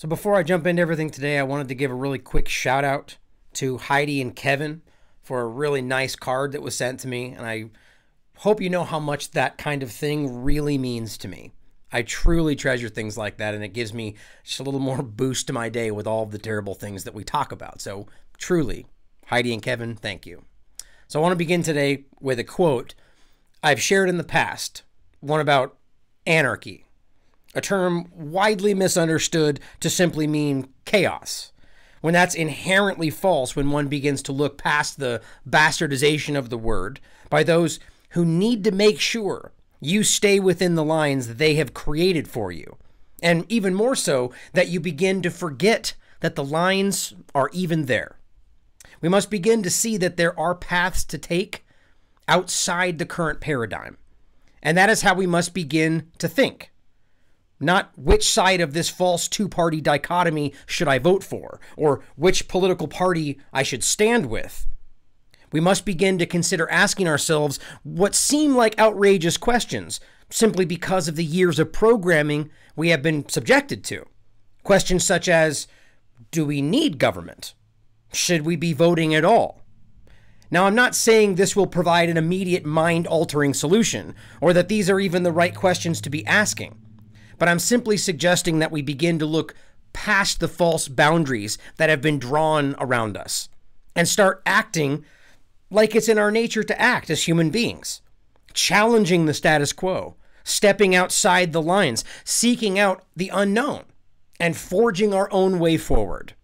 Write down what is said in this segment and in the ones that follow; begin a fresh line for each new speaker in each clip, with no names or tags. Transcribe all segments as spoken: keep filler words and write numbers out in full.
So before I jump into everything today, I wanted to give a really quick shout out to Heidi and Kevin for a really nice card that was sent to me. And I hope you know how much that kind of thing really means to me. I truly treasure things like that, and it gives me just a little more boost to my day with all of the terrible things that we talk about. So truly, Heidi and Kevin, thank you. So I want to begin today with a quote I've shared in the past, one about anarchy, a term widely misunderstood to simply mean chaos, when that's inherently false when one begins to look past the bastardization of the word by those who need to make sure you stay within the lines that they have created for you. And even more so, that you begin to forget that the lines are even there. We must begin to see that there are paths to take outside the current paradigm. And that is how we must begin to think. Not which side of this false two-party dichotomy should I vote for, or which political party I should stand with. We must begin to consider asking ourselves what seem like outrageous questions simply because of the years of programming we have been subjected to. Questions such as, do we need government? Should we be voting at all? Now, I'm not saying this will provide an immediate mind-altering solution, or that these are even the right questions to be asking. But I'm simply suggesting that we begin to look past the false boundaries that have been drawn around us and start acting like it's in our nature to act as human beings, challenging the status quo, stepping outside the lines, seeking out the unknown, and forging our own way forward.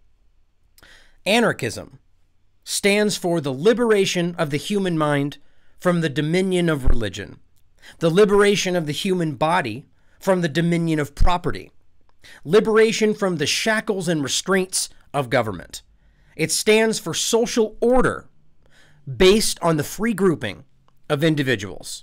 Anarchism stands for the liberation of the human mind from the dominion of religion, the liberation of the human body from the dominion of property, liberation from the shackles and restraints of government. It stands for social order based on the free grouping of individuals.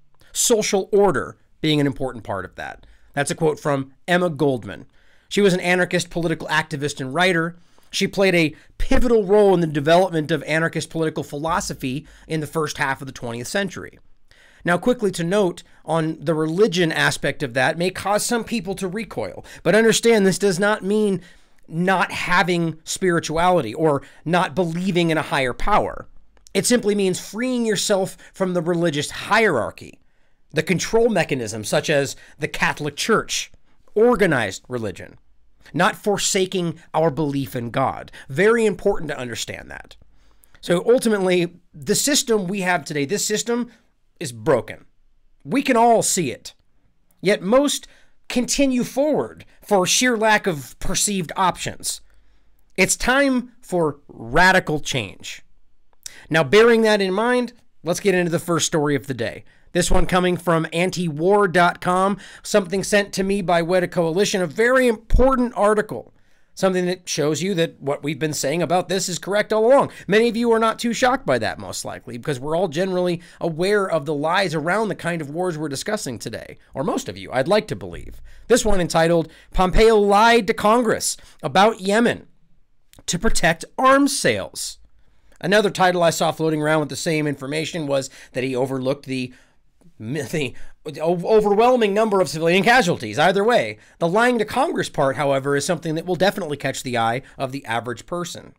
Social order being an important part of that. That's a quote from Emma Goldman. She was an anarchist political activist and writer. She played a pivotal role in the development of anarchist political philosophy in the first half of the twentieth century. Now, quickly to note on the religion aspect of that may cause some people to recoil, but understand this does not mean not having spirituality or not believing in a higher power. It simply means freeing yourself from the religious hierarchy, the control mechanisms such as the Catholic Church, organized religion, not forsaking our belief in God. Very important to understand that. So ultimately, the system we have today, this system is broken. We can all see it. Yet most continue forward for sheer lack of perceived options. It's time for radical change. Now, bearing that in mind, let's get into the first story of the day. This one coming from anti war dot com, something sent to me by Weta Coalition, a very important article. Something that shows you that what we've been saying about this is correct all along. Many of you are not too shocked by that, most likely, because we're all generally aware of the lies around the kind of wars we're discussing today. Or most of you, I'd like to believe. This one entitled, Pompeo Lied to Congress About Yemen to Protect Arms Sales. Another title I saw floating around with the same information was that he overlooked the the overwhelming number of civilian casualties. Either way, the lying to Congress part, however, is something that will definitely catch the eye of the average person.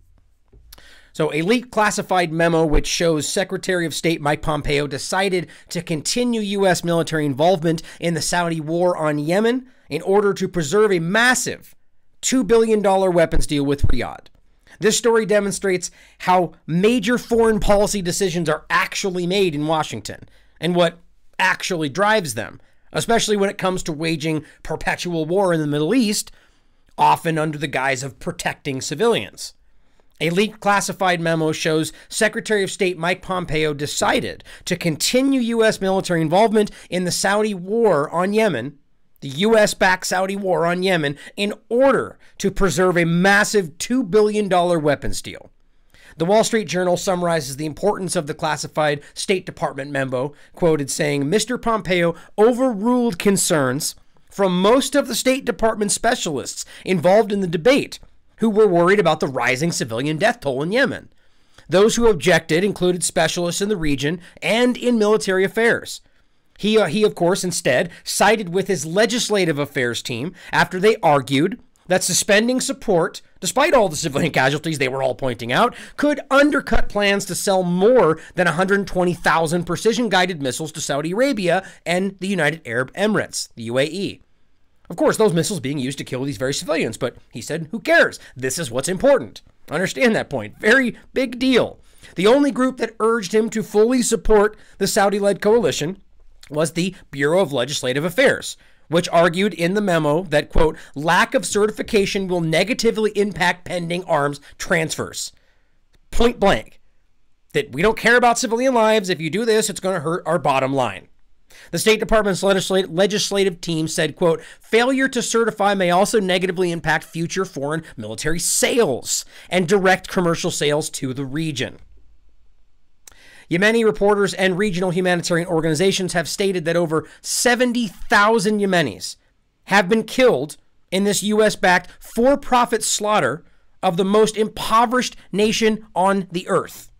So a leaked classified memo which shows Secretary of State Mike Pompeo decided to continue U S military involvement in the Saudi war on Yemen in order to preserve a massive two billion dollars weapons deal with Riyadh. This story demonstrates how major foreign policy decisions are actually made in Washington and what actually drives them, especially when it comes to waging perpetual war in the Middle East, often under the guise of protecting civilians. A leaked classified memo shows Secretary of State Mike Pompeo decided to continue U S military involvement in the Saudi war on Yemen, the U S-backed Saudi war on Yemen, in order to preserve a massive two billion dollars weapons deal. The Wall Street Journal summarizes the importance of the classified State Department memo, quoted saying, Mister Pompeo overruled concerns from most of the State Department specialists involved in the debate who were worried about the rising civilian death toll in Yemen. Those who objected included specialists in the region and in military affairs. He, uh, he, of course, instead sided with his legislative affairs team after they argued that suspending support, despite all the civilian casualties they were all pointing out, could undercut plans to sell more than one hundred twenty thousand precision-guided missiles to Saudi Arabia and the United Arab Emirates, the U A E. Of course, those missiles being used to kill these very civilians, but he said, who cares? This is what's important. Understand that point. Very big deal. The only group that urged him to fully support the Saudi-led coalition was the Bureau of Legislative Affairs, which argued in the memo that, quote, lack of certification will negatively impact pending arms transfers. Point blank. That we don't care about civilian lives. If you do this, it's going to hurt our bottom line. The State Department's legislative, legislative team said, quote, failure to certify may also negatively impact future foreign military sales and direct commercial sales to the region. Yemeni reporters and regional humanitarian organizations have stated that over seventy thousand Yemenis have been killed in this U S-backed for-profit slaughter of the most impoverished nation on the earth.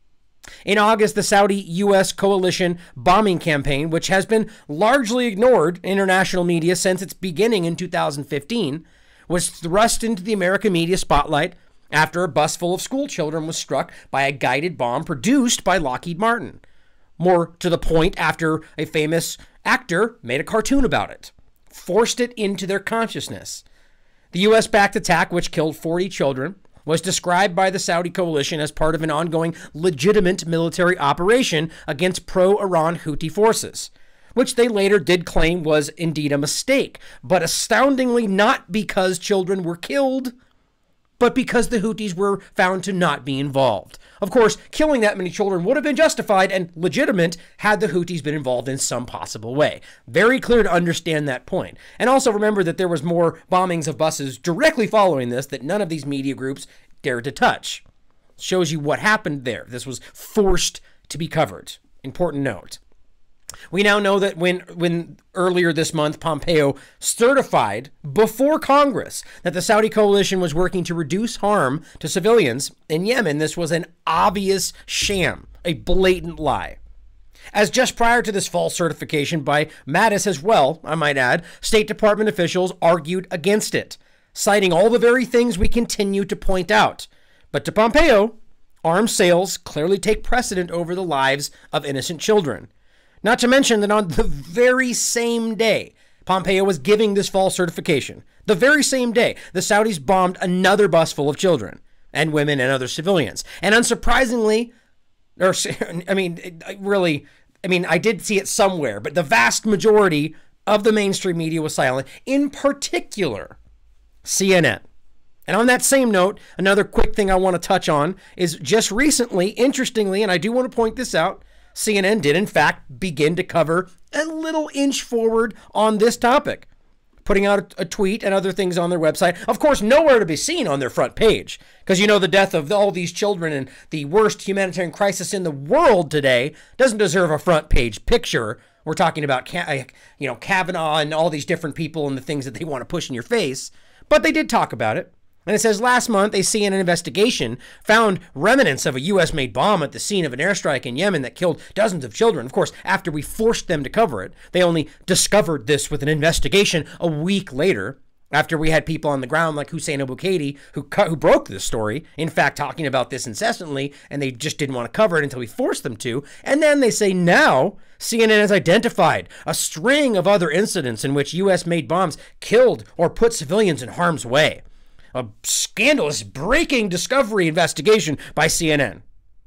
In August, the Saudi-U S coalition bombing campaign, which has been largely ignored in international media since its beginning in two thousand fifteen, was thrust into the American media spotlight after a bus full of school children was struck by a guided bomb produced by Lockheed Martin. More to the point, after a famous actor made a cartoon about it, forced it into their consciousness. The U S-backed attack, which killed forty children, was described by the Saudi coalition as part of an ongoing legitimate military operation against pro-Iran Houthi forces, which they later did claim was indeed a mistake, but astoundingly not because children were killed, but because the Houthis were found to not be involved. Of course, killing that many children would have been justified and legitimate had the Houthis been involved in some possible way. Very clear to understand that point. And also remember that there was more bombings of buses directly following this that none of these media groups dared to touch. Shows you what happened there. This was forced to be covered. Important note. We now know that when when earlier this month, Pompeo certified before Congress that the Saudi coalition was working to reduce harm to civilians in Yemen, this was an obvious sham, a blatant lie. As just prior to this false certification by Mattis as well, I might add, State Department officials argued against it, citing all the very things we continue to point out. But to Pompeo, arms sales clearly take precedent over the lives of innocent children. Not to mention that on the very same day Pompeo was giving this false certification, the very same day, the Saudis bombed another bus full of children and women and other civilians. And unsurprisingly, or I mean, really, I mean, I did see it somewhere, but the vast majority of the mainstream media was silent, in particular C N N. And on that same note, another quick thing I want to touch on is just recently, interestingly, and I do want to point this out, C N N did, in fact, begin to cover a little inch forward on this topic, putting out a tweet and other things on their website. Of course, nowhere to be seen on their front page, because, you know, the death of all these children and the worst humanitarian crisis in the world today doesn't deserve a front page picture. We're talking about, you know, Kavanaugh and all these different people and the things that they want to push in your face. But they did talk about it. And it says, last month, a C N N investigation found remnants of a U S-made bomb at the scene of an airstrike in Yemen that killed dozens of children. Of course, after we forced them to cover it, they only discovered this with an investigation a week later, after we had people on the ground like Hussein Abu-Khaidi who, who broke this story, in fact, talking about this incessantly, and they just didn't want to cover it until we forced them to. And then they say now C N N has identified a string of other incidents in which U S-made bombs killed or put civilians in harm's way. A scandalous breaking discovery investigation by C N N,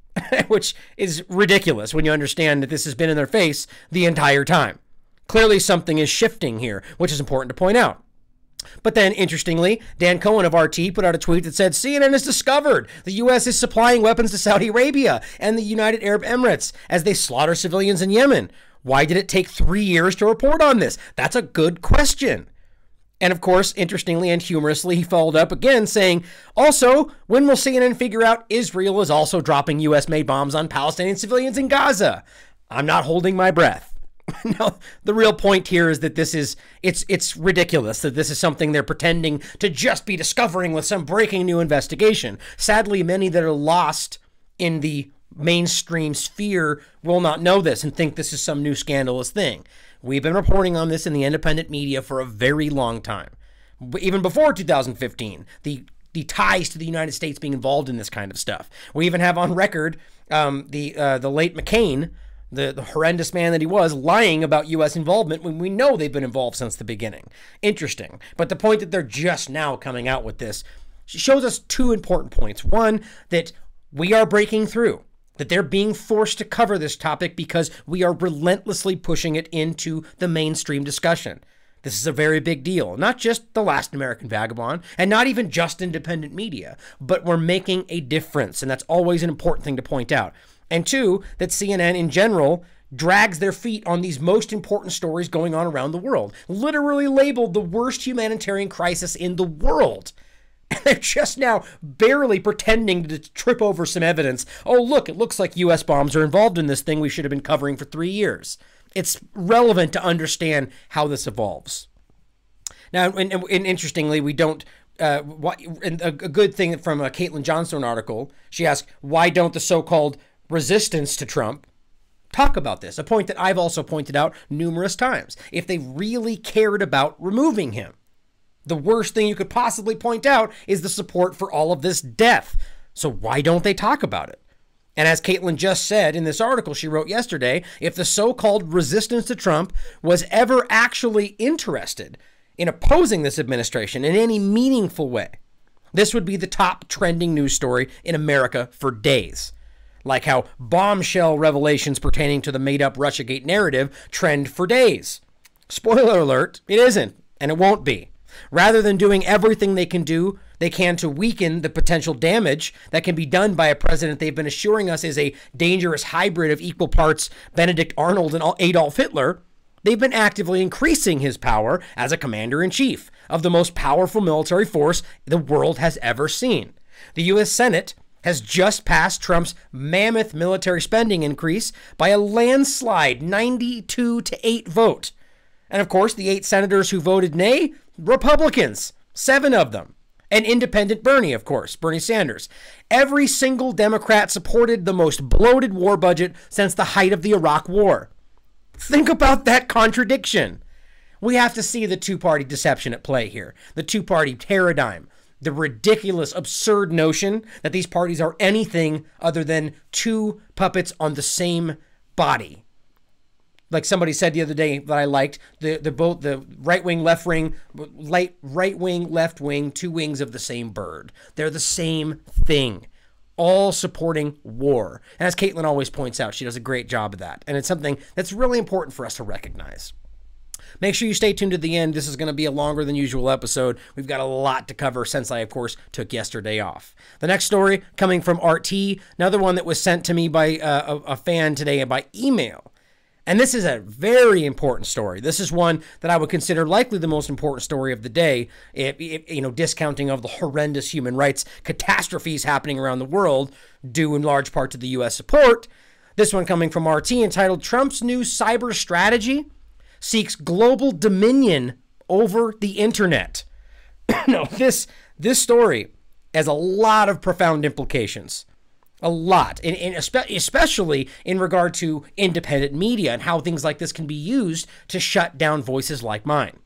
which is ridiculous when you understand that this has been in their face the entire time. Clearly something is shifting here, which is important to point out. But then, interestingly, Dan Cohen of R T put out a tweet that said, C N N has discovered the U S is supplying weapons to Saudi Arabia and the United Arab Emirates as they slaughter civilians in Yemen. Why did it take three years to report on this? That's a good question. And of course, interestingly and humorously, he followed up again saying, also, when will C N N figure out Israel is also dropping U S-made bombs on Palestinian civilians in Gaza? I'm not holding my breath. No, the real point here is that this is, it's it's ridiculous that this is something they're pretending to just be discovering with some breaking new investigation. Sadly, many that are lost in the mainstream sphere will not know this and think this is some new scandalous thing. We've been reporting on this in the independent media for a very long time. even before two thousand fifteen, the the ties to the United States being involved in this kind of stuff. We even have on record um, the uh, the late McCain, the, the horrendous man that he was, lying about U S involvement when we know they've been involved since the beginning. Interesting. But the point that they're just now coming out with this shows us two important points. One, that we are breaking through, that they're being forced to cover this topic because we are relentlessly pushing it into the mainstream discussion. This is a very big deal, not just The Last American Vagabond, and not even just independent media, but we're making a difference, and that's always an important thing to point out. And two, that C N N in general drags their feet on these most important stories going on around the world, literally labeled the worst humanitarian crisis in the world. And they're just now barely pretending to trip over some evidence. Oh, look, it looks like U S bombs are involved in this thing we should have been covering for three years. It's relevant to understand how this evolves. Now, and, and interestingly, we don't, uh, why, and a, a good thing from a Caitlin Johnstone article, she asked, why don't the so-called resistance to Trump talk about this? A point that I've also pointed out numerous times. If they really cared about removing him, the worst thing you could possibly point out is the support for all of this death. So why don't they talk about it? And as Caitlin just said in this article she wrote yesterday, if the so-called resistance to Trump was ever actually interested in opposing this administration in any meaningful way, this would be the top trending news story in America for days. Like how bombshell revelations pertaining to the made-up Russiagate narrative trend for days. Spoiler alert, it isn't, and it won't be. Rather than doing everything they can do, they can to weaken the potential damage that can be done by a president they've been assuring us is a dangerous hybrid of equal parts Benedict Arnold and Adolf Hitler, they've been actively increasing his power as a commander-in-chief of the most powerful military force the world has ever seen. The U S Senate has just passed Trump's mammoth military spending increase by a landslide ninety-two to eight vote. And of course, the eight senators who voted nay, Republicans, seven of them. And independent Bernie, of course, Bernie Sanders. Every single Democrat supported the most bloated war budget since the height of the Iraq War. Think about that contradiction. We have to see the two-party deception at play here. The two-party paradigm. The ridiculous, absurd notion that these parties are anything other than two puppets on the same body. Like somebody said the other day that I liked, the the both the right wing, left wing, light right wing, left wing, two wings of the same bird. They're the same thing, all supporting war. And as Caitlin always points out, she does a great job of that, and it's something that's really important for us to recognize. Make sure you stay tuned to the end. This is going to be a longer than usual episode. We've got a lot to cover since I, of course, took yesterday off. The next story coming from R T, another one that was sent to me by uh, a, a fan today by email. And this is a very important story. This is one that I would consider likely the most important story of the day, if, if, you know, discounting of the horrendous human rights catastrophes happening around the world, due in large part to the U S support. This one coming from R T, entitled Trump's New Cyber Strategy Seeks Global Dominion Over the Internet. No, this, this story has a lot of profound implications. A lot, and, and especially in regard to independent media and how things like this can be used to shut down voices like mine.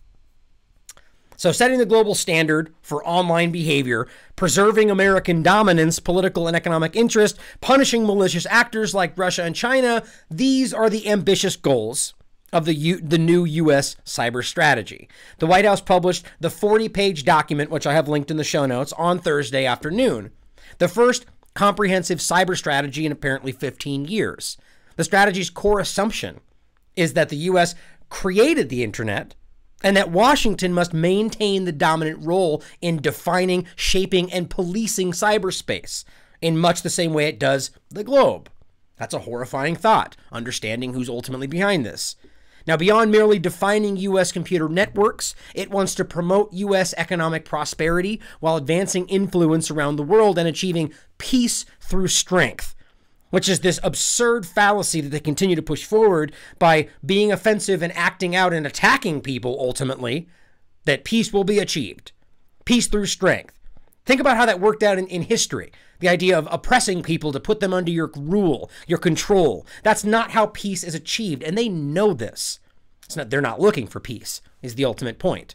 So setting the global standard for online behavior, preserving American dominance, political and economic interest, punishing malicious actors like Russia and China, these are the ambitious goals of the U, the new U S cyber strategy. The White House published the forty-page document, which I have linked in the show notes, on Thursday afternoon. The first comprehensive cyber strategy in apparently fifteen years. The strategy's core assumption is that the U S created the internet and that Washington must maintain the dominant role in defining, shaping, and policing cyberspace in much the same way it does the globe. That's a horrifying thought, understanding who's ultimately behind this. Now, beyond merely defining U S computer networks, it wants to promote U S economic prosperity while advancing influence around the world and achieving peace through strength, which is this absurd fallacy that they continue to push forward by being offensive and acting out and attacking people ultimately, that peace will be achieved. Peace through strength. Think about how that worked out in, in history. The idea of oppressing people to put them under your rule, your control. That's not how peace is achieved, and they know this. It's not, they're not looking for peace, is the ultimate point.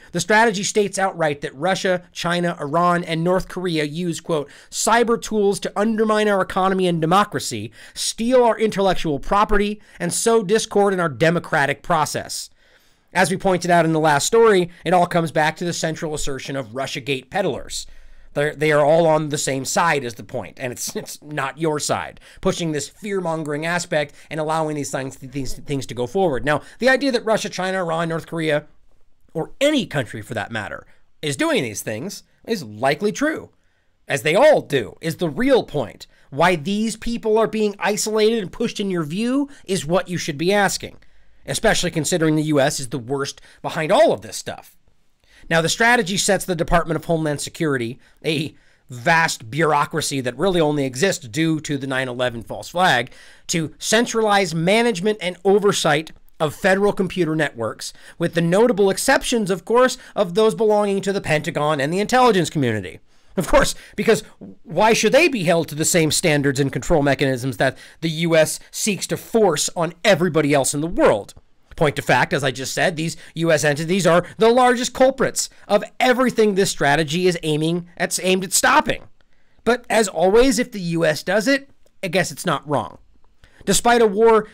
The strategy states outright that Russia, China, Iran, and North Korea use, quote, cyber tools to undermine our economy and democracy, steal our intellectual property, and sow discord in our democratic process. As we pointed out in the last story, it all comes back to the central assertion of Russiagate peddlers. They're, they are all on the same side is the point, and it's it's not your side, pushing this fear-mongering aspect and allowing these things, these things to go forward. Now, the idea that Russia, China, Iran, North Korea, or any country for that matter, is doing these things is likely true, as they all do, is the real point. Why these people are being isolated and pushed in your view is what you should be asking, especially considering the U S is the worst behind all of this stuff. Now, the strategy sets the Department of Homeland Security, a vast bureaucracy that really only exists due to the nine eleven false flag, to centralize management and oversight of federal computer networks, with the notable exceptions, of course, of those belonging to the Pentagon and the intelligence community. Of course, because why should they be held to the same standards and control mechanisms that the U S seeks to force on everybody else in the world? Point to fact, as I just said, these U S entities are the largest culprits of everything this strategy is aiming at, aimed at stopping. But as always, if the U S does it, I guess it's not wrong. Despite a war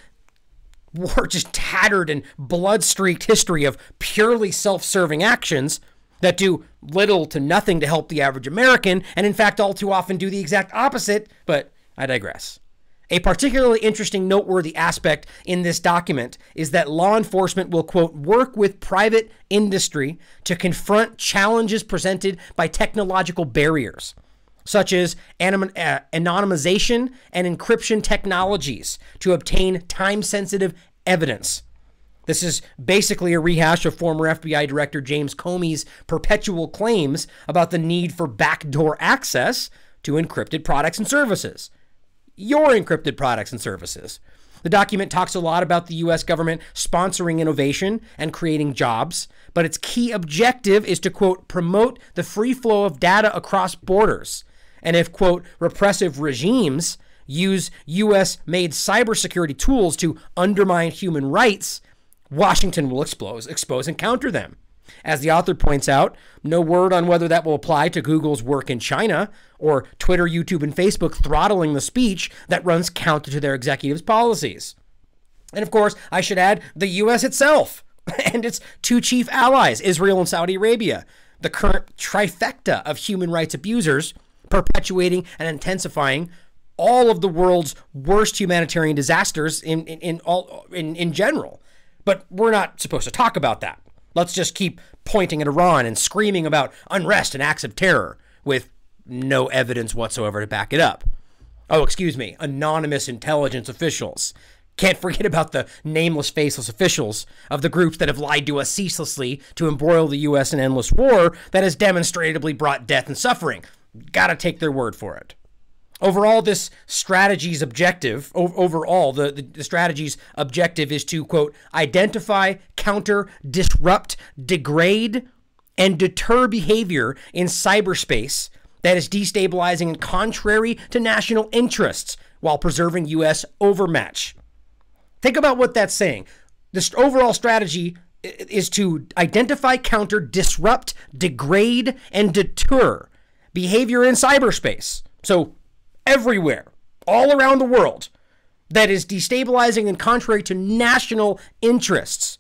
War just tattered and blood-streaked history of purely self-serving actions that do little to nothing to help the average American, and in fact all too often do the exact opposite, but I digress. A particularly interesting, noteworthy aspect in this document is that law enforcement will, quote, work with private industry to confront challenges presented by technological barriers, such as anim- uh, anonymization and encryption technologies to obtain time-sensitive evidence. This is basically a rehash of former F B I Director James Comey's perpetual claims about the need for backdoor access to encrypted products and services. Your encrypted products and services. The document talks a lot about the U S government sponsoring innovation and creating jobs, but its key objective is to, quote, promote the free flow of data across borders. And if, quote, repressive regimes use U S-made cybersecurity tools to undermine human rights, Washington will expose, expose and counter them. As the author points out, no word on whether that will apply to Google's work in China or Twitter, YouTube, and Facebook throttling the speech that runs counter to their executives' policies. And of course, I should add the U S itself and its two chief allies, Israel and Saudi Arabia, the current trifecta of human rights abusers, perpetuating and intensifying all of the world's worst humanitarian disasters in, in, in all in, in general. But we're not supposed to talk about that. Let's just keep pointing at Iran and screaming about unrest and acts of terror with no evidence whatsoever to back it up. Oh, excuse me, anonymous intelligence officials. Can't forget about the nameless, faceless officials of the groups that have lied to us ceaselessly to embroil the U S in endless war that has demonstrably brought death and suffering. Gotta take their word for it. Overall, this strategy's objective, overall, the, the, the strategy's objective is to, quote, identify, counter, disrupt, degrade, and deter behavior in cyberspace that is destabilizing and contrary to national interests while preserving U S overmatch. Think about what that's saying. This overall strategy is to identify, counter, disrupt, degrade, and deter behavior in cyberspace. So everywhere, all around the world, that is destabilizing and contrary to national interests.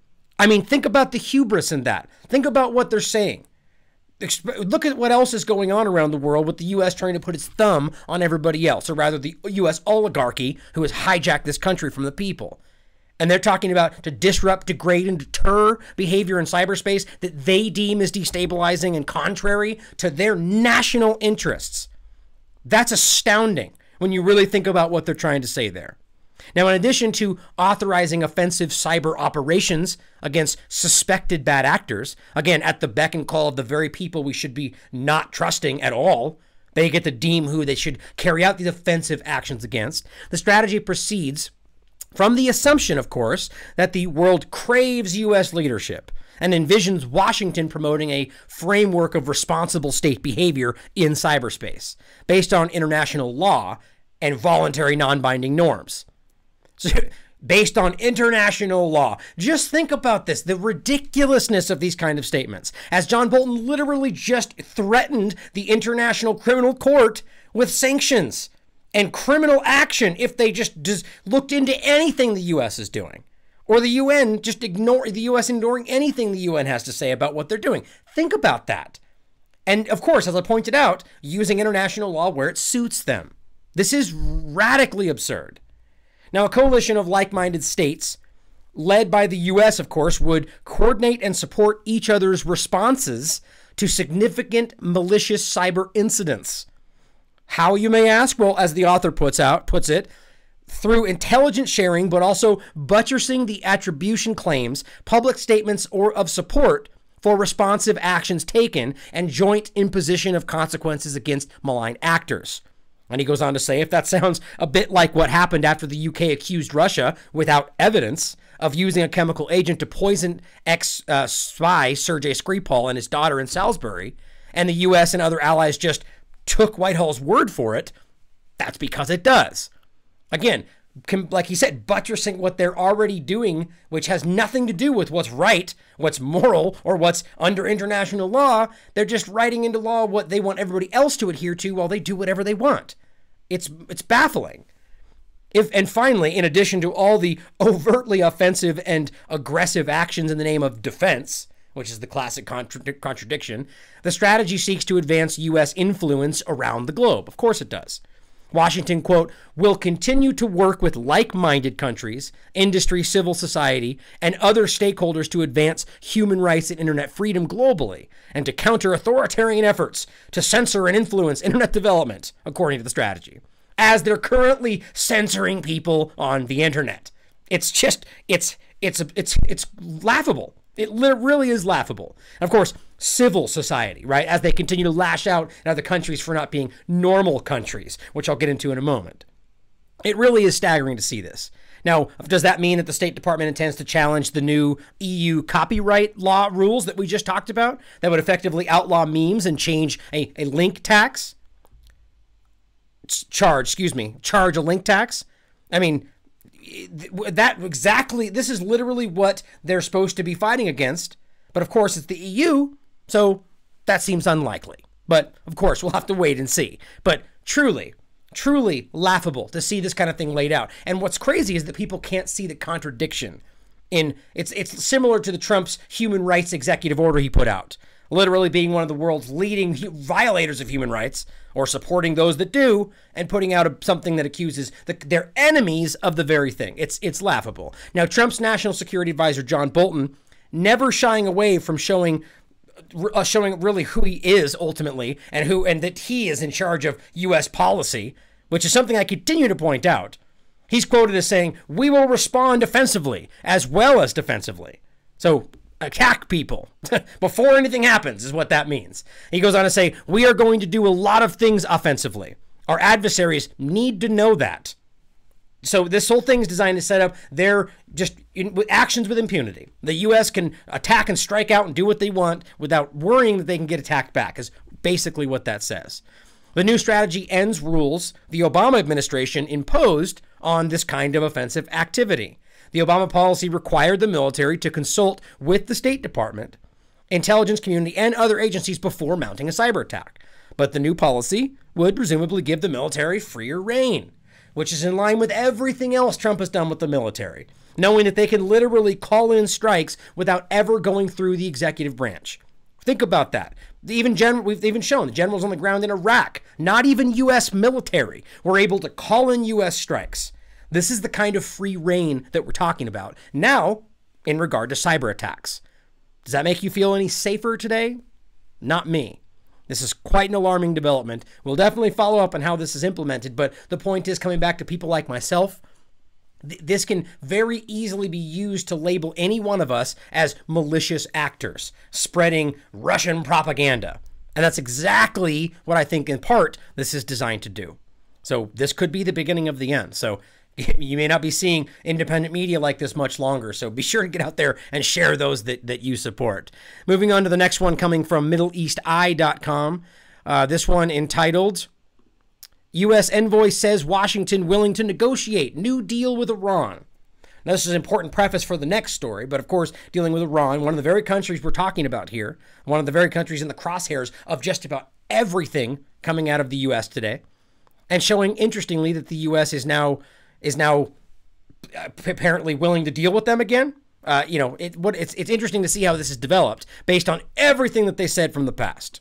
I mean, think about the hubris in that. Think about what they're saying. Look at what else is going on around the world with the U S trying to put its thumb on everybody else, or rather the U S oligarchy who has hijacked this country from the people. And they're talking about to disrupt, degrade, and deter behavior in cyberspace that they deem as destabilizing and contrary to their national interests. That's astounding when you really think about what they're trying to say there. Now, in addition to authorizing offensive cyber operations against suspected bad actors, again, at the beck and call of the very people we should be not trusting at all, they get to deem who they should carry out these offensive actions against. The strategy proceeds from the assumption, of course, that the world craves U S leadership and envisions Washington promoting a framework of responsible state behavior in cyberspace based on international law and voluntary non-binding norms. So based on international law. Just think about this, the ridiculousness of these kind of statements, as John Bolton literally just threatened the International Criminal Court with sanctions and criminal action if they just, just looked into anything the U S is doing. Or the U N just ignore the U S ignoring anything the U N has to say about what they're doing. Think about that. And of course, as I pointed out, using international law where it suits them. This is radically absurd. Now, a coalition of like-minded states, led by the U S, of course, would coordinate and support each other's responses to significant malicious cyber incidents. How, you may ask? Well, as the author puts out, puts it, through intelligence sharing, but also buttressing the attribution claims, public statements, or of support for responsive actions taken, and joint imposition of consequences against malign actors. And he goes on to say, if that sounds a bit like what happened after the U K accused Russia, without evidence, of using a chemical agent to poison ex-spy uh, Sergei Skripal and his daughter in Salisbury, and the U S and other allies just took Whitehall's word for it, that's because it does. Again, like he said, buttressing what they're already doing, which has nothing to do with what's right, what's moral, or what's under international law. They're just writing into law what they want everybody else to adhere to while they do whatever they want. It's it's baffling. If and finally, in addition to all the overtly offensive and aggressive actions in the name of defense, which is the classic contra- contradiction, the strategy seeks to advance U S influence around the globe. Of course it does. Washington, quote, will continue to work with like-minded countries, industry, civil society, and other stakeholders to advance human rights and internet freedom globally, and to counter authoritarian efforts to censor and influence internet development, according to the strategy, as they're currently censoring people on the internet. It's just, it's, it's, it's, it's laughable. It really is laughable. And of course, civil society, right? As they continue to lash out at other countries for not being normal countries, which I'll get into in a moment. It really is staggering to see this. Now, does that mean that the State Department intends to challenge the new E U copyright law rules that we just talked about that would effectively outlaw memes and change a, a link tax? Charge, excuse me, charge a link tax? I mean, that exactly, this is literally what they're supposed to be fighting against. But of course, it's the E U, so that seems unlikely. But of course, we'll have to wait and see. But truly, truly laughable to see this kind of thing laid out. And what's crazy is that people can't see the contradiction in it's it's similar to the Trump's human rights executive order he put out, literally being one of the world's leading violators of human rights, or supporting those that do, and putting out a, something that accuses the, their enemies of the very thing. It's it's laughable. Now, Trump's national security advisor, John Bolton, never shying away from showing uh, showing really who he is ultimately, and who and that he is in charge of U S policy, which is something I continue to point out. He's quoted as saying, "We will respond offensively as well as defensively." So attack people before anything happens is what that means. He goes on to say, "We are going to do a lot of things offensively. Our adversaries need to know that." So this whole thing is designed to set up their just in, with actions with impunity. The U S can attack and strike out and do what they want without worrying that they can get attacked back, is basically what that says. The new strategy ends rules the Obama administration imposed on this kind of offensive activity. The Obama policy required the military to consult with the State Department, intelligence community, and other agencies before mounting a cyber attack. But the new policy would presumably give the military freer rein, which is in line with everything else Trump has done with the military, knowing that they can literally call in strikes without ever going through the executive branch. Think about that. Even gen- we've even shown the generals on the ground in Iraq, not even U S military, were able to call in U S strikes. This is the kind of free rein that we're talking about. Now, in regard to cyber attacks. Does that make you feel any safer today? Not me. This is quite an alarming development. We'll definitely follow up on how this is implemented, but the point is, coming back to people like myself, th- this can very easily be used to label any one of us as malicious actors, spreading Russian propaganda. And that's exactly what I think, in part, this is designed to do. So this could be the beginning of the end. So you may not be seeing independent media like this much longer, so be sure to get out there and share those that, that you support. Moving on to the next one, coming from Middle East Eye dot com. Uh, this one entitled, U S Envoy Says Washington Willing to Negotiate New Deal with Iran. Now, this is an important preface for the next story, but of course, dealing with Iran, one of the very countries we're talking about here, one of the very countries in the crosshairs of just about everything coming out of the U S today, and showing, interestingly, that the U S is now is now apparently willing to deal with them again. Uh, you know, it, what, it's, it's interesting to see how this is developed based on everything that they said from the past.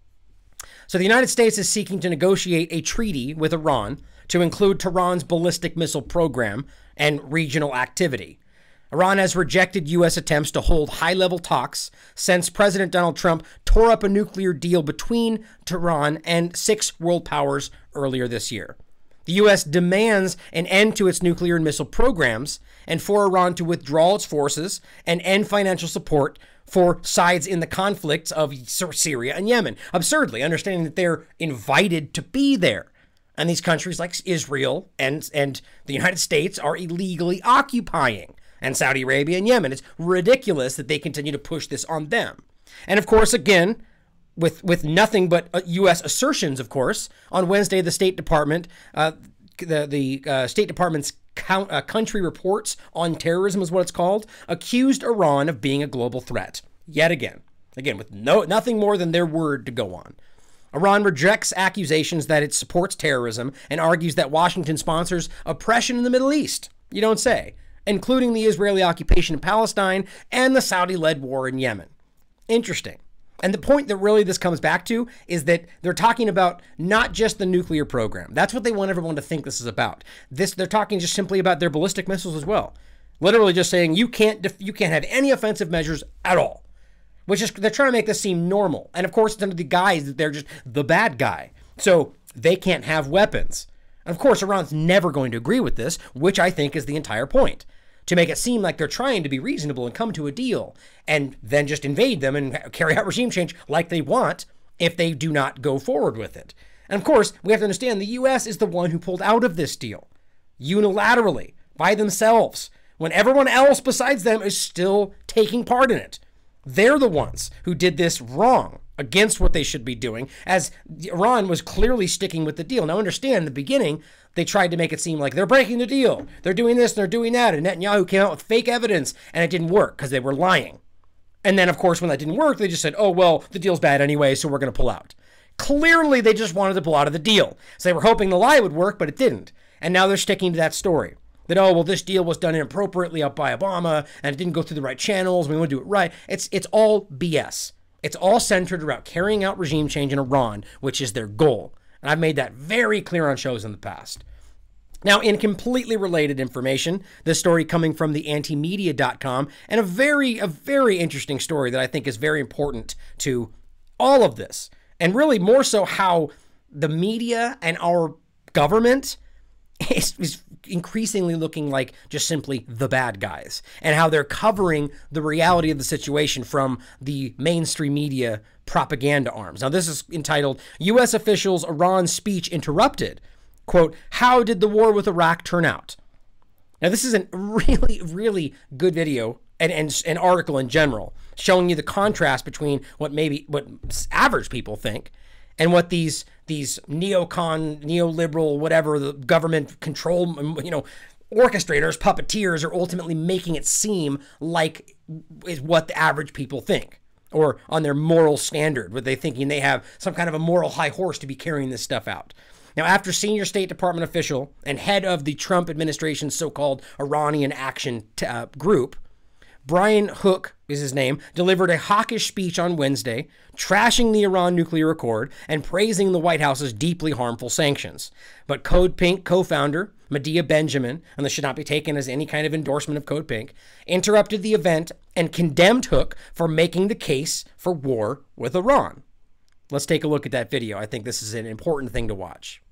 So the United States is seeking to negotiate a treaty with Iran to include Tehran's ballistic missile program and regional activity. Iran has rejected U S attempts to hold high-level talks since President Donald Trump tore up a nuclear deal between Tehran and six world powers earlier this year. The U S demands an end to its nuclear and missile programs and for Iran to withdraw its forces and end financial support for sides in the conflicts of Syria and Yemen. Absurdly, understanding that they're invited to be there. And these countries like Israel and, and the United States are illegally occupying, and Saudi Arabia and Yemen. It's ridiculous that they continue to push this on them. And of course, again, with with nothing but U S assertions, of course, on Wednesday, the State Department, uh, the, the uh, State Department's count, uh, country reports on terrorism is what it's called, accused Iran of being a global threat. Yet again, again, with no nothing more than their word to go on. Iran rejects accusations that it supports terrorism and argues that Washington sponsors oppression in the Middle East. You don't say. Including the Israeli occupation in Palestine and the Saudi-led war in Yemen. Interesting. And the point that really this comes back to is that they're talking about not just the nuclear program. That's what they want everyone to think this is about. This, they're talking just simply about their ballistic missiles as well. Literally just saying you can't def- you can't have any offensive measures at all. Which is, they're trying to make this seem normal. And of course, it's under the guise that they're just the bad guy. So they can't have weapons. And of course, Iran's never going to agree with this, which I think is the entire point. To make it seem like they're trying to be reasonable and come to a deal, and then just invade them and carry out regime change like they want if they do not go forward with it. And of course, we have to understand the U S is the one who pulled out of this deal unilaterally by themselves when everyone else besides them is still taking part in it. They're the ones who did this wrong against what they should be doing, as Iran was clearly sticking with the deal. Now, understand, in the beginning, they tried to make it seem like they're breaking the deal. They're doing this and they're doing that. And Netanyahu came out with fake evidence, and it didn't work because they were lying. And then, of course, when that didn't work, they just said, oh, well, the deal's bad anyway, so we're going to pull out. Clearly, they just wanted to pull out of the deal. So they were hoping the lie would work, but it didn't. And now they're sticking to that story. That, oh, well, this deal was done inappropriately up by Obama, and it didn't go through the right channels, we want to do it right. It's it's all B S. It's all centered around carrying out regime change in Iran, which is their goal. And I've made that very clear on shows in the past. Now, in completely related information, this story coming from the anti media dot com, and a very, a very interesting story that I think is very important to all of this. And really more so how the media and our government is, is increasingly looking like just simply the bad guys, and how they're covering the reality of the situation from the mainstream media propaganda arms. Now, this is entitled, U S Officials Iran's Speech Interrupted. Quote, how did the war with Iraq turn out? Now, this is a really, really good video and, and an article in general showing you the contrast between what maybe what average people think and what these these neocon, neoliberal, whatever, the government control, you know, orchestrators, puppeteers are ultimately making it seem like is what the average people think, or on their moral standard, where they thinking they have some kind of a moral high horse to be carrying this stuff out. Now, after senior State Department official and head of the Trump administration's so-called Iranian Action uh, Group, Brian Hook is his name, delivered a hawkish speech on Wednesday, trashing the Iran nuclear accord and praising the White House's deeply harmful sanctions. But Code Pink co-founder Medea Benjamin, and this should not be taken as any kind of endorsement of Code Pink, interrupted the event and condemned Hook for making the case for war with Iran. Let's take a look at that video. I think this is an important thing to watch.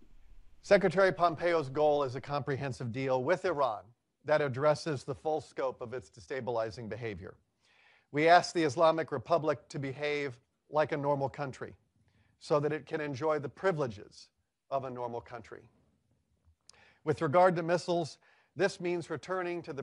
Secretary Pompeo's goal is a comprehensive deal with Iran that addresses the full scope of its destabilizing behavior. We ask the Islamic Republic to behave like a normal country so that it can enjoy the privileges of a normal country. With regard to missiles, this means returning to the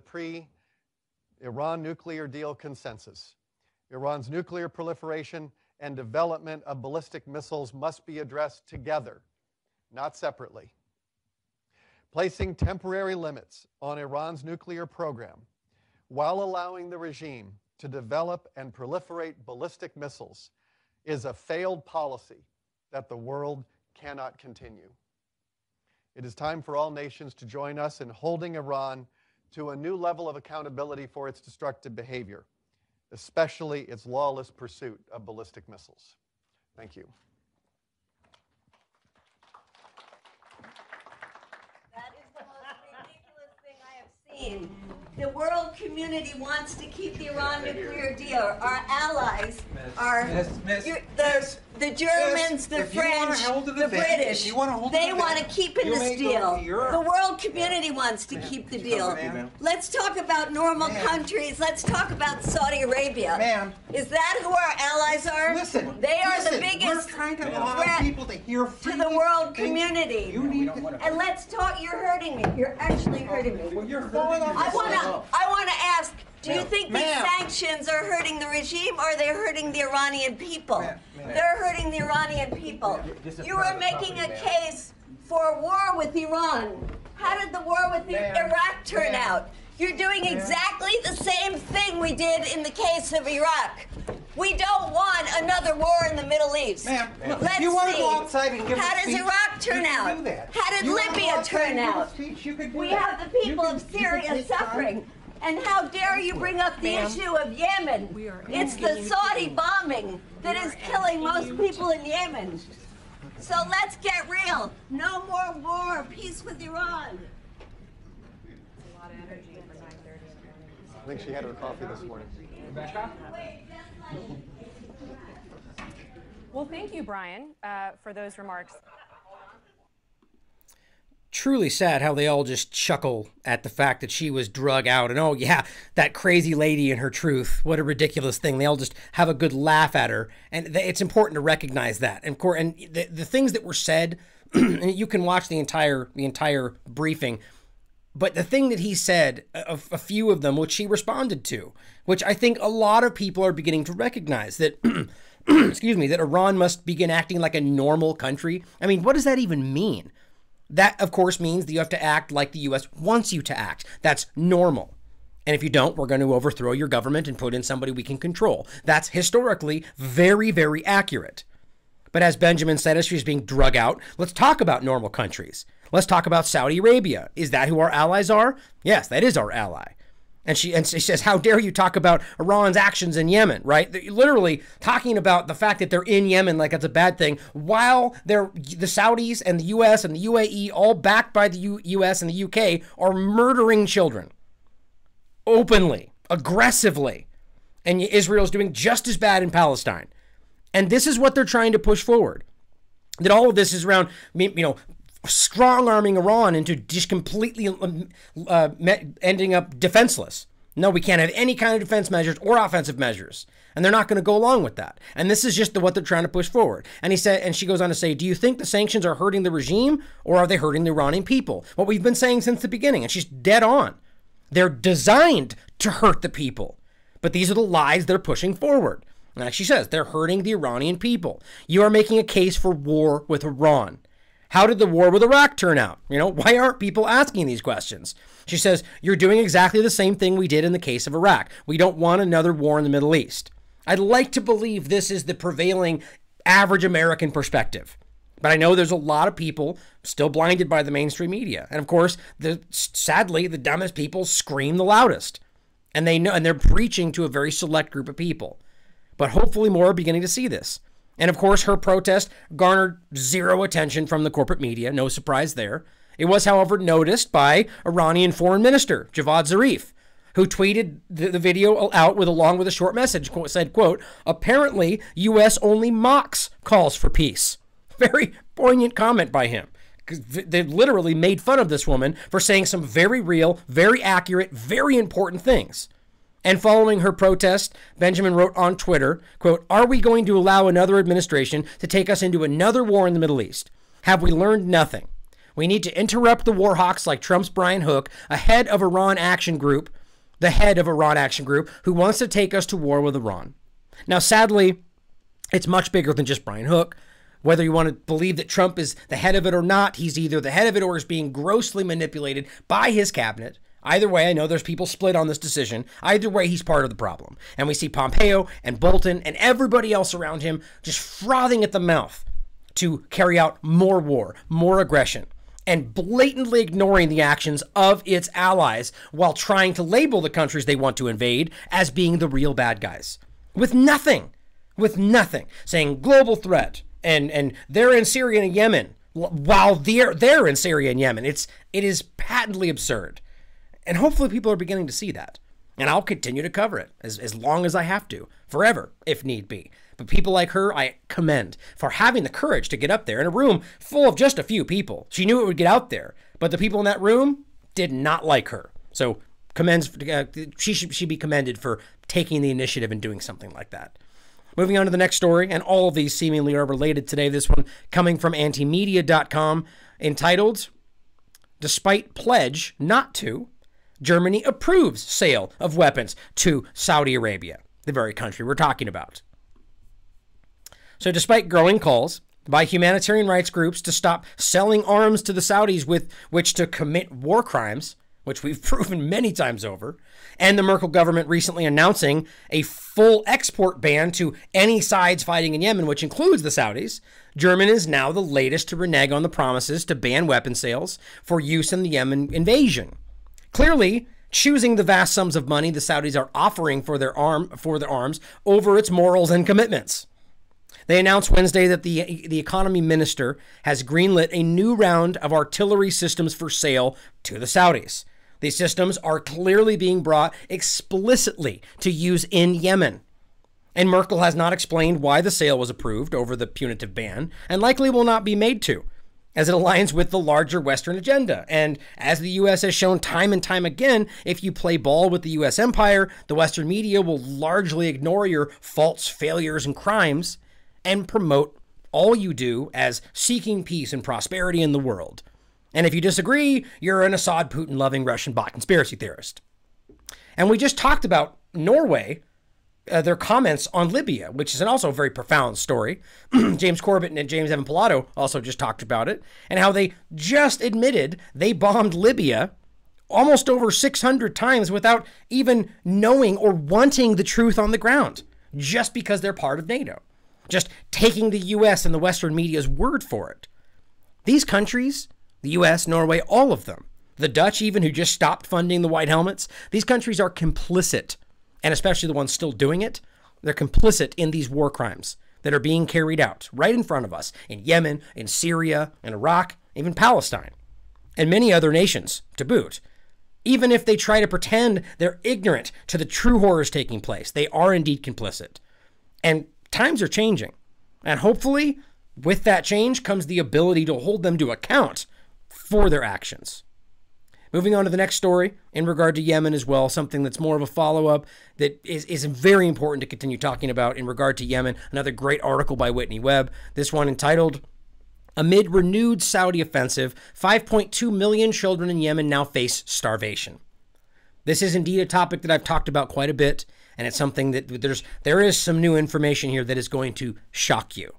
pre-Iran nuclear deal consensus. Iran's nuclear proliferation and development of ballistic missiles must be addressed together, not separately. placing temporary limits on Iran's nuclear program while allowing the regime to develop and proliferate ballistic missiles is a failed policy that the world cannot continue. It is time for all nations to join us in holding Iran to a new level of accountability for its destructive behavior, especially its lawless pursuit of ballistic missiles. Thank you.
That is the most ridiculous thing I have seen. The world community wants to keep the Iran nuclear deal. Our allies are
Miss, miss,
you're- the,
miss,
the Germans,
miss,
the
if you wanna
French,
hold to
the
the thing,
British.
if you wanna hold to
They
the
want to
thing,
keep in
you
this
may go
deal.
to Europe.
The world community wants to keep the deal.
ma'am.
Let's talk about normal
Ma'am.
countries. Let's talk about Saudi Arabia.
Ma'am.
Is that who our allies are?
Listen,
They are
listen,
the biggest
we're trying to allow
threat
people to hear
to
freely.
the world
They-
community.
You need to,
And let's talk. You're hurting me. You're actually hurting me.
well, you're hurting
I want to.
yourself.
I want to ask. Do you
Ma'am,
think these
ma'am.
sanctions are hurting the regime, or are they hurting the Iranian people?
Ma'am, ma'am.
They're hurting the Iranian people. You are making a case for war with Iran. How did the war with the
Ma'am,
Iraq turn
ma'am.
out? You're doing exactly the same thing we did in the case of Iraq. We don't want another war in the Middle East.
Ma'am, look,
Let's
if you want to
see.
go outside and give
How
a
does
speech,
Iraq turn
you can
out?
do that.
How did
You wanna go
Libya
outside
turn
and give a
out?
speech, you can do
We
that.
have the people
You can-
of
you can
Syria
take time.
suffering. And how dare you bring up the issue of Yemen? It's the Saudi bombing that is killing most people in Yemen. So let's get real. No more war. Peace with Iran.
I think she had her coffee this morning.
Well, thank you, Brian, uh, for those remarks.
Truly sad how they all just chuckle at the fact that she was drug out and, oh yeah, that crazy lady and her truth. What a ridiculous thing. They all just have a good laugh at her. And th- it's important to recognize that. And, of course, and the, the things that were said, and you can watch the entire the entire briefing, but the thing that he said, a, a few of them, which she responded to, which I think a lot of people are beginning to recognize that, excuse me, that Iran must begin acting like a normal country. I mean, what does that even mean? That, of course, means that you have to act like the U S wants you to act. That's normal. And if you don't, we're going to overthrow your government and put in somebody we can control. That's historically very, very accurate. But as Benjamin said, as she's being drug out, let's talk about normal countries. Let's talk about Saudi Arabia. Is that who our allies are? Yes, that is our ally. And she and she says, how dare you talk about Iran's actions in Yemen, right? They're literally talking about the fact that they're in Yemen like that's a bad thing, while they're the Saudis and the U S and the U A E, all backed by the U- U.S. and the U K, are murdering children openly, aggressively. And Israel's doing just as bad in Palestine. And this is what they're trying to push forward. That all of this is around, you know, strong-arming Iran into just completely uh, ending up defenseless. No, we can't have any kind of defense measures or offensive measures. And they're not going to go along with that. And this is just the, what they're trying to push forward. And he said, and she goes on to say, do you think the sanctions are hurting the regime or are they hurting the Iranian people? What we've been saying since the beginning, and she's dead on. They're designed to hurt the people. But these are the lies they're pushing forward. And like she says, they're hurting the Iranian people. You are making a case for war with Iran. How did the war with Iraq turn out? You know, why aren't people asking these questions? She says, you're doing exactly the same thing we did in the case of Iraq. We don't want another war in the Middle East. I'd like to believe this is the prevailing average American perspective. But I know there's a lot of people still blinded by the mainstream media. And of course, the, sadly, the dumbest people scream the loudest. And they know, and they're preaching to a very select group of people. But hopefully more are beginning to see this. And of course, her protest garnered zero attention from the corporate media. No surprise there. It was, however, noticed by Iranian Foreign Minister Javad Zarif, who tweeted the, the video out with along with a short message, said, quote, apparently U S only mocks calls for peace. Very poignant comment by him. They literally made fun of this woman for saying some very real, very accurate, very important things. And following her protest, Benjamin wrote on Twitter, quote, are we going to allow another administration to take us into another war in the Middle East? Have we learned nothing? We need to interrupt the war hawks like Trump's Brian Hook, a head of Iran Action Group, the head of Iran Action Group, who wants to take us to war with Iran. Now, sadly, it's much bigger than just Brian Hook. Whether you want to believe that Trump is the head of it or not, he's either the head of it or is being grossly manipulated by his cabinet. Either way, I know there's people split on this decision. Either way, he's part of the problem. And we see Pompeo and Bolton and everybody else around him just frothing at the mouth to carry out more war, more aggression, and blatantly ignoring the actions of its allies while trying to label the countries they want to invade as being the real bad guys. With nothing, with nothing, saying global threat, and, and they're in Syria and Yemen while they're, they're in Syria and Yemen. It's, it is patently absurd. And hopefully people are beginning to see that. And I'll continue to cover it as, as long as I have to, forever, if need be. But people like her, I commend for having the courage to get up there in a room full of just a few people. She knew it would get out there, but the people in that room did not like her. So commends, uh, she should she be commended for taking the initiative and doing something like that. Moving on to the next story, and all of these seemingly are related today. This one coming from antimedia dot com, entitled, "Despite Pledge Not To, Germany Approves Sale of Weapons to Saudi Arabia," the very country we're talking about. So despite growing calls by humanitarian rights groups to stop selling arms to the Saudis with which to commit war crimes, which we've proven many times over, and the Merkel government recently announcing a full export ban to any sides fighting in Yemen, which includes the Saudis, Germany is now the latest to renege on the promises to ban weapon sales for use in the Yemen invasion. Clearly, choosing the vast sums of money the Saudis are offering for their arm for their arms over its morals and commitments. They announced Wednesday that the, the economy minister has greenlit a new round of artillery systems for sale to the Saudis. These systems are clearly being brought explicitly to use in Yemen. And Merkel has not explained why the sale was approved over the punitive ban, and likely will not be made to, as it aligns with the larger Western agenda. And as the U S has shown time and time again, if you play ball with the U S empire, the Western media will largely ignore your faults, failures, and crimes and promote all you do as seeking peace and prosperity in the world. And if you disagree, you're an Assad, Putin-loving Russian bot conspiracy theorist. And we just talked about Norway, uh, their comments on Libya, which is an also a very profound story. James Corbett and James Evan Pilato also just talked about it, and how they just admitted they bombed Libya almost over six hundred times without even knowing or wanting the truth on the ground, just because they're part of NATO. Just taking the U S and the Western media's word for it. These countries, the U S, Norway, all of them, the Dutch even, who just stopped funding the White Helmets, these countries are complicit, and especially the ones still doing it, they're complicit in these war crimes that are being carried out right in front of us in Yemen, in Syria, in Iraq, even Palestine, and many other nations to boot. Even if they try to pretend they're ignorant to the true horrors taking place, they are indeed complicit. And times are changing, and hopefully with that change comes the ability to hold them to account for their actions. Moving on to the next story in regard to Yemen as well, something that's more of a follow-up that is, is very important to continue talking about in regard to Yemen. Another great article by Whitney Webb, this one entitled, "Amid Renewed Saudi Offensive, five point two million children in Yemen Now Face Starvation." This is indeed a topic that I've talked about quite a bit, and it's something that there's there is some new information here that is going to shock you,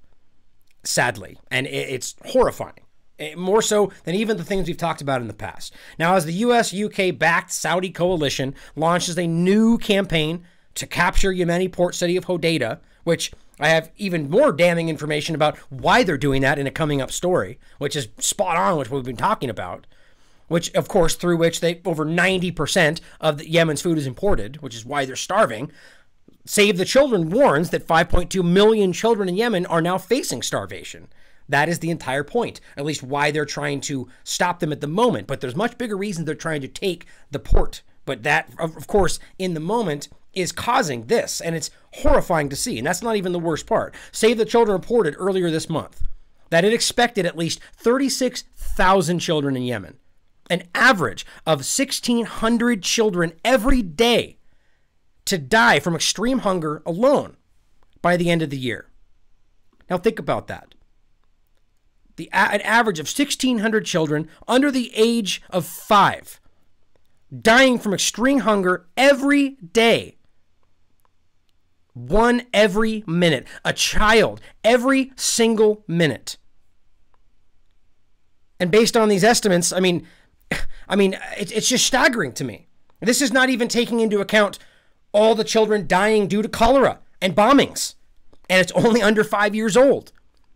sadly, and it's horrifying, more so than even the things we've talked about in the past. Now, as the U S U K-backed Saudi coalition launches a new campaign to capture Yemeni port city of Hodeidah, which I have even more damning information about why they're doing that in a coming up story, which is spot on with what we've been talking about, which, of course, through which they over ninety percent of the Yemen's food is imported, which is why they're starving. Save the Children warns that five point two million children in Yemen are now facing starvation. That is the entire point, at least why they're trying to stop them at the moment. But there's much bigger reasons they're trying to take the port. But that, of course, in the moment is causing this, and it's horrifying to see. And that's not even the worst part. Save the Children reported earlier this month that it expected at least thirty-six thousand children in Yemen, an average of sixteen hundred children every day, to die from extreme hunger alone by the end of the year. Now think about that. The, an average of sixteen hundred children under the age of five dying from extreme hunger every day. One every minute. A child every single minute. And based on these estimates, I mean, I mean, it, it's just staggering to me. This is not even taking into account all the children dying due to cholera and bombings. And it's only under five years old.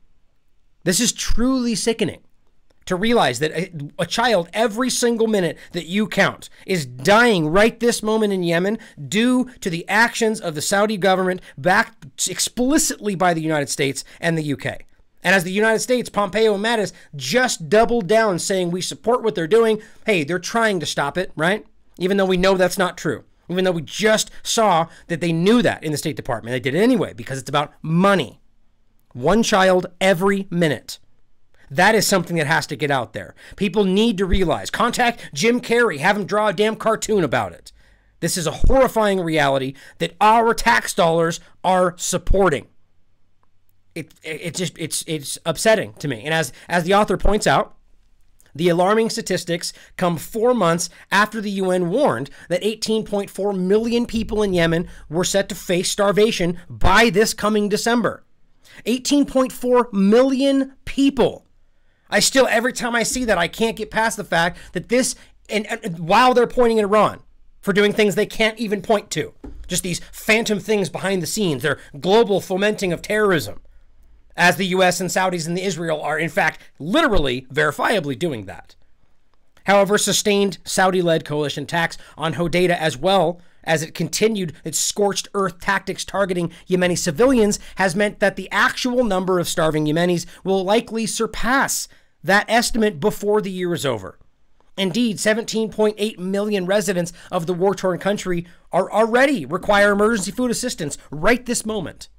This is truly sickening to realize that a, a child every single minute that you count is dying right this moment in Yemen due to the actions of the Saudi government backed explicitly by the United States and the U K. And as the United States, Pompeo and Mattis just doubled down saying we support what they're doing. Hey, they're trying to stop it, right? Even though we know that's not true. Even though we just saw that they knew that in the State Department. They did it anyway because it's about money. One child every minute. That is something that has to get out there. People need to realize. Contact Jim Carrey. Have him draw a damn cartoon about it. This is a horrifying reality that our tax dollars are supporting. It, it, it just it's it's upsetting to me. And as as the author points out, the alarming statistics come four months after the U N warned that eighteen point four million people in Yemen were set to face starvation by this coming December. eighteen point four million people. I still, every time I see that, I can't get past the fact that this, and, and while they're pointing at Iran for doing things they can't even point to, just these phantom things behind the scenes, their global fomenting of terrorism, as the U S and Saudis and the Israel are, in fact, literally, verifiably doing that. However, sustained Saudi-led coalition attacks on Hodeidah, as well as it continued its scorched earth tactics targeting Yemeni civilians, has meant that the actual number of starving Yemenis will likely surpass that estimate before the year is over. Indeed, seventeen point eight million residents of the war-torn country are already require emergency food assistance right this moment.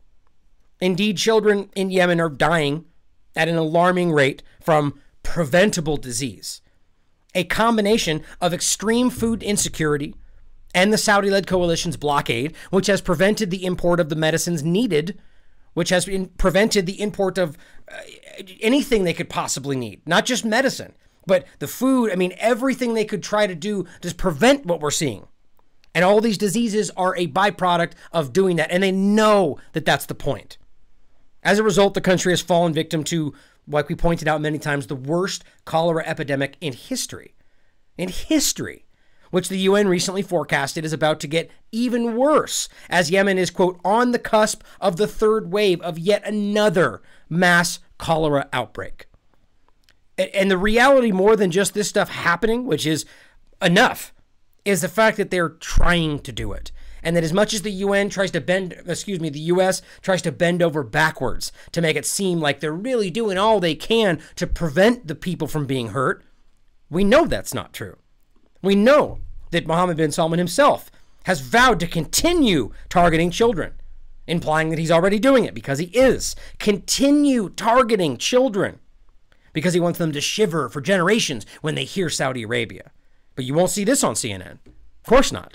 Indeed, children in Yemen are dying at an alarming rate from preventable disease. A combination of extreme food insecurity and the Saudi-led coalition's blockade, which has prevented the import of the medicines needed, which has been prevented the import of uh, anything they could possibly need, not just medicine, but the food. I mean, everything they could try to do to prevent what we're seeing. And all these diseases are a byproduct of doing that. And they know that that's the point. As a result, the country has fallen victim to, like we pointed out many times, the worst cholera epidemic in history. In history. Which the U N recently forecasted is about to get even worse, as Yemen is, quote, on the cusp of the third wave of yet another mass cholera outbreak. And the reality, more than just this stuff happening, which is enough, is the fact that they're trying to do it. And that as much as the U N tries to bend, excuse me, the U S tries to bend over backwards to make it seem like they're really doing all they can to prevent the people from being hurt, we know that's not true. We know that Mohammed bin Salman himself has vowed to continue targeting children, implying that he's already doing it because he is. Continue targeting children because he wants them to shiver for generations when they hear Saudi Arabia. But you won't see this on C N N. Of course not.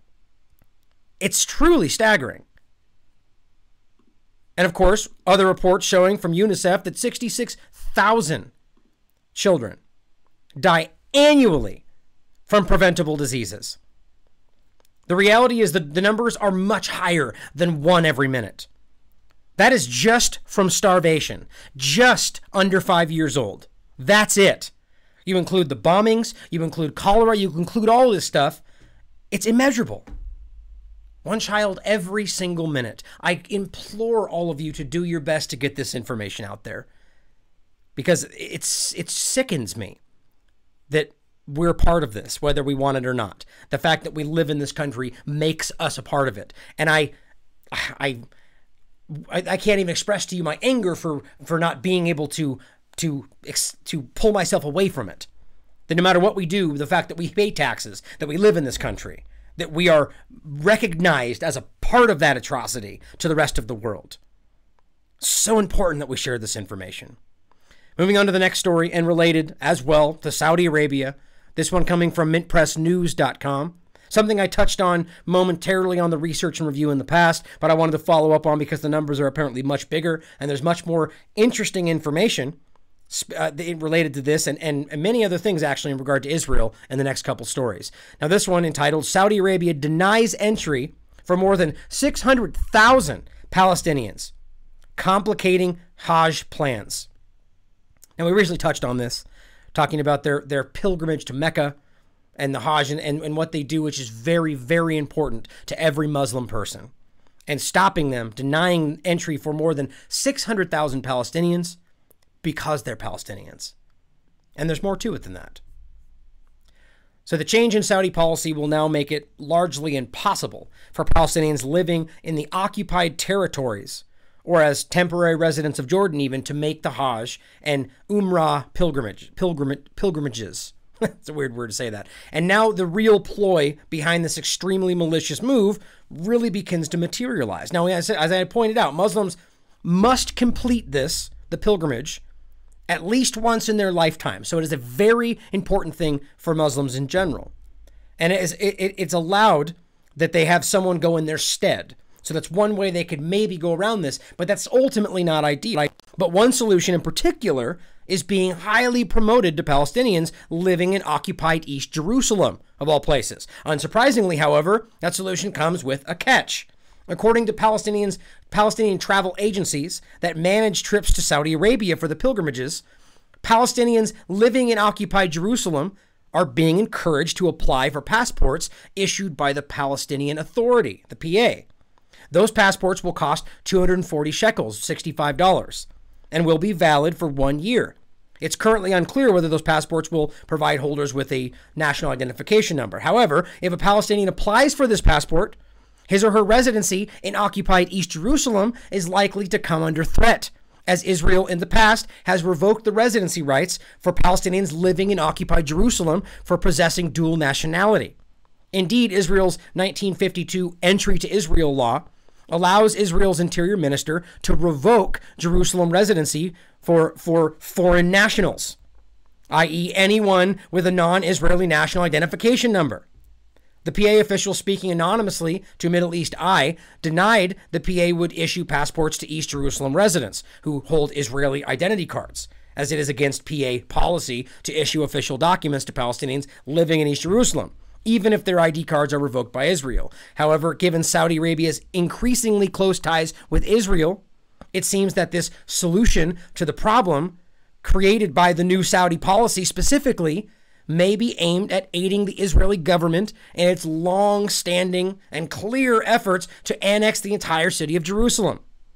It's truly staggering. And of course, other reports showing from UNICEF that sixty-six thousand children die annually from preventable diseases. The reality is that the numbers are much higher than one every minute. That is just from starvation, just under five years old. That's it. You include the bombings, you include cholera, you include all this stuff. It's immeasurable. One child every single minute. I implore all of you to do your best to get this information out there, because it's it sickens me that we're part of this, whether we want it or not. The fact that we live in this country makes us a part of it. And I, I, I can't even express to you my anger for, for not being able to, to, to pull myself away from it. That no matter what we do, the fact that we pay taxes, that we live in this country, that we are recognized as a part of that atrocity to the rest of the world. So important that we share this information. Moving on to the next story, and related as well to Saudi Arabia. This one coming from mint press news dot com. Something I touched on momentarily on the research and review in the past, but I wanted to follow up on because the numbers are apparently much bigger and there's much more interesting information uh, related to this and, and, and many other things actually in regard to Israel in the next couple stories. Now this one entitled, Saudi Arabia denies entry for more than six hundred thousand Palestinians, complicating Hajj plans. And we recently touched on this, talking about their, their pilgrimage to Mecca and the Hajj and, and, and what they do, which is very, very important to every Muslim person. And stopping them, denying entry for more than six hundred thousand Palestinians because they're Palestinians. And there's more to it than that. So the change in Saudi policy will now make it largely impossible for Palestinians living in the occupied territories, or as temporary residents of Jordan even, to make the Hajj and Umrah pilgrimage, pilgrimage, pilgrimages. It's a weird word to say that. And now the real ploy behind this extremely malicious move really begins to materialize. Now, as I pointed out, Muslims must complete this, the pilgrimage, at least once in their lifetime. So it is a very important thing for Muslims in general. And it is, it, it's allowed that they have someone go in their stead. So that's one way they could maybe go around this, but that's ultimately not ideal. But one solution in particular is being highly promoted to Palestinians living in occupied East Jerusalem, of all places. Unsurprisingly, however, that solution comes with a catch. According to Palestinians, Palestinian travel agencies that manage trips to Saudi Arabia for the pilgrimages, Palestinians living in occupied Jerusalem are being encouraged to apply for passports issued by the Palestinian Authority, the P A. Those passports will cost two hundred forty shekels, sixty-five dollars, and will be valid for one year. It's currently unclear whether those passports will provide holders with a national identification number. However, if a Palestinian applies for this passport, his or her residency in occupied East Jerusalem is likely to come under threat, as Israel in the past has revoked the residency rights for Palestinians living in occupied Jerusalem for possessing dual nationality. Indeed, Israel's nineteen fifty-two Entry to Israel law allows Israel's interior minister to revoke Jerusalem residency for, for foreign nationals, that is anyone with a non-Israeli national identification number. The P A official, speaking anonymously to Middle East Eye, denied the P A would issue passports to East Jerusalem residents who hold Israeli identity cards, as it is against P A policy to issue official documents to Palestinians living in East Jerusalem, even if their I D cards are revoked by Israel. However, given Saudi Arabia's increasingly close ties with Israel, it seems that this solution to the problem created by the new Saudi policy specifically may be aimed at aiding the Israeli government in its long-standing and clear efforts to annex the entire city of Jerusalem.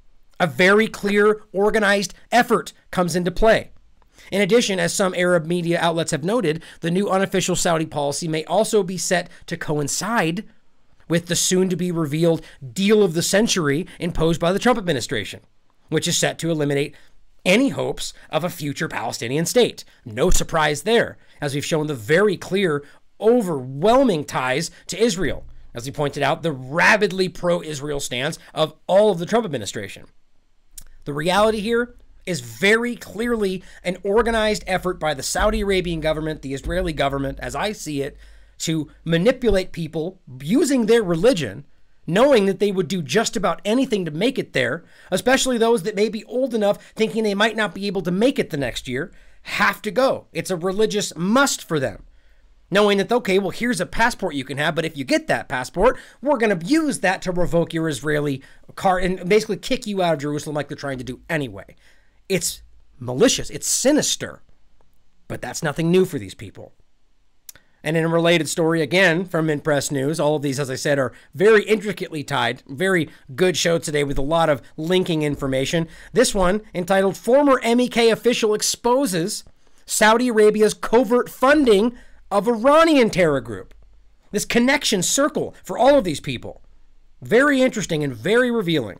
A very clear, organized effort comes into play. In addition, as some Arab media outlets have noted, the new unofficial Saudi policy may also be set to coincide with the soon-to-be-revealed deal of the century imposed by the Trump administration, which is set to eliminate any hopes of a future Palestinian state. No surprise there, as we've shown the very clear, overwhelming ties to Israel, as we pointed out, the rabidly pro-Israel stance of all of the Trump administration. The reality here is very clearly an organized effort by the Saudi Arabian government, the Israeli government, as I see it, to manipulate people using their religion, knowing that they would do just about anything to make it there, especially those that may be old enough thinking they might not be able to make it the next year, have to go. It's a religious must for them. Knowing that, okay, well, here's a passport you can have, but if you get that passport, we're going to use that to revoke your Israeli card and basically kick you out of Jerusalem like they're trying to do anyway. It's malicious. It's sinister. But that's nothing new for these people. And in a related story, again, from Mint Press News, all of these, as I said, are very intricately tied. Very good show today with a lot of linking information. This one, entitled Former M E K Official Exposes Saudi Arabia's Covert Funding of Iranian Terror Group. This connection circle for all of these people. Very interesting and very revealing.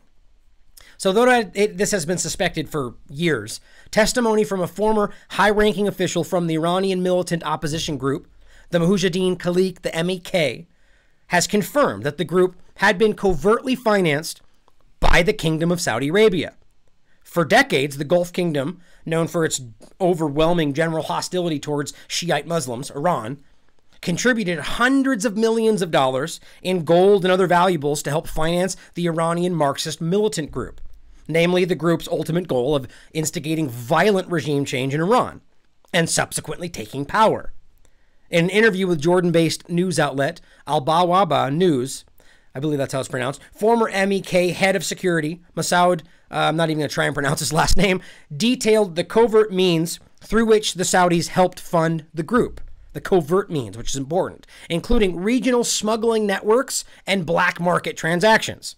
So though it, this has been suspected for years, testimony from a former high-ranking official from the Iranian militant opposition group, the Mujahideen Khaliq, the M E K, has confirmed that the group had been covertly financed by the Kingdom of Saudi Arabia. For decades, the Gulf Kingdom, known for its overwhelming general hostility towards Shiite Muslims, Iran, contributed hundreds of millions of dollars in gold and other valuables to help finance the Iranian Marxist militant group, namely the group's ultimate goal of instigating violent regime change in Iran and subsequently taking power. In an interview with Jordan-based news outlet Al Bawaba News, I believe that's how it's pronounced, former M E K head of security, Masoud, uh, I'm not even going to try and pronounce his last name, detailed the covert means through which the Saudis helped fund the group. The covert means, which is important, including regional smuggling networks and black market transactions.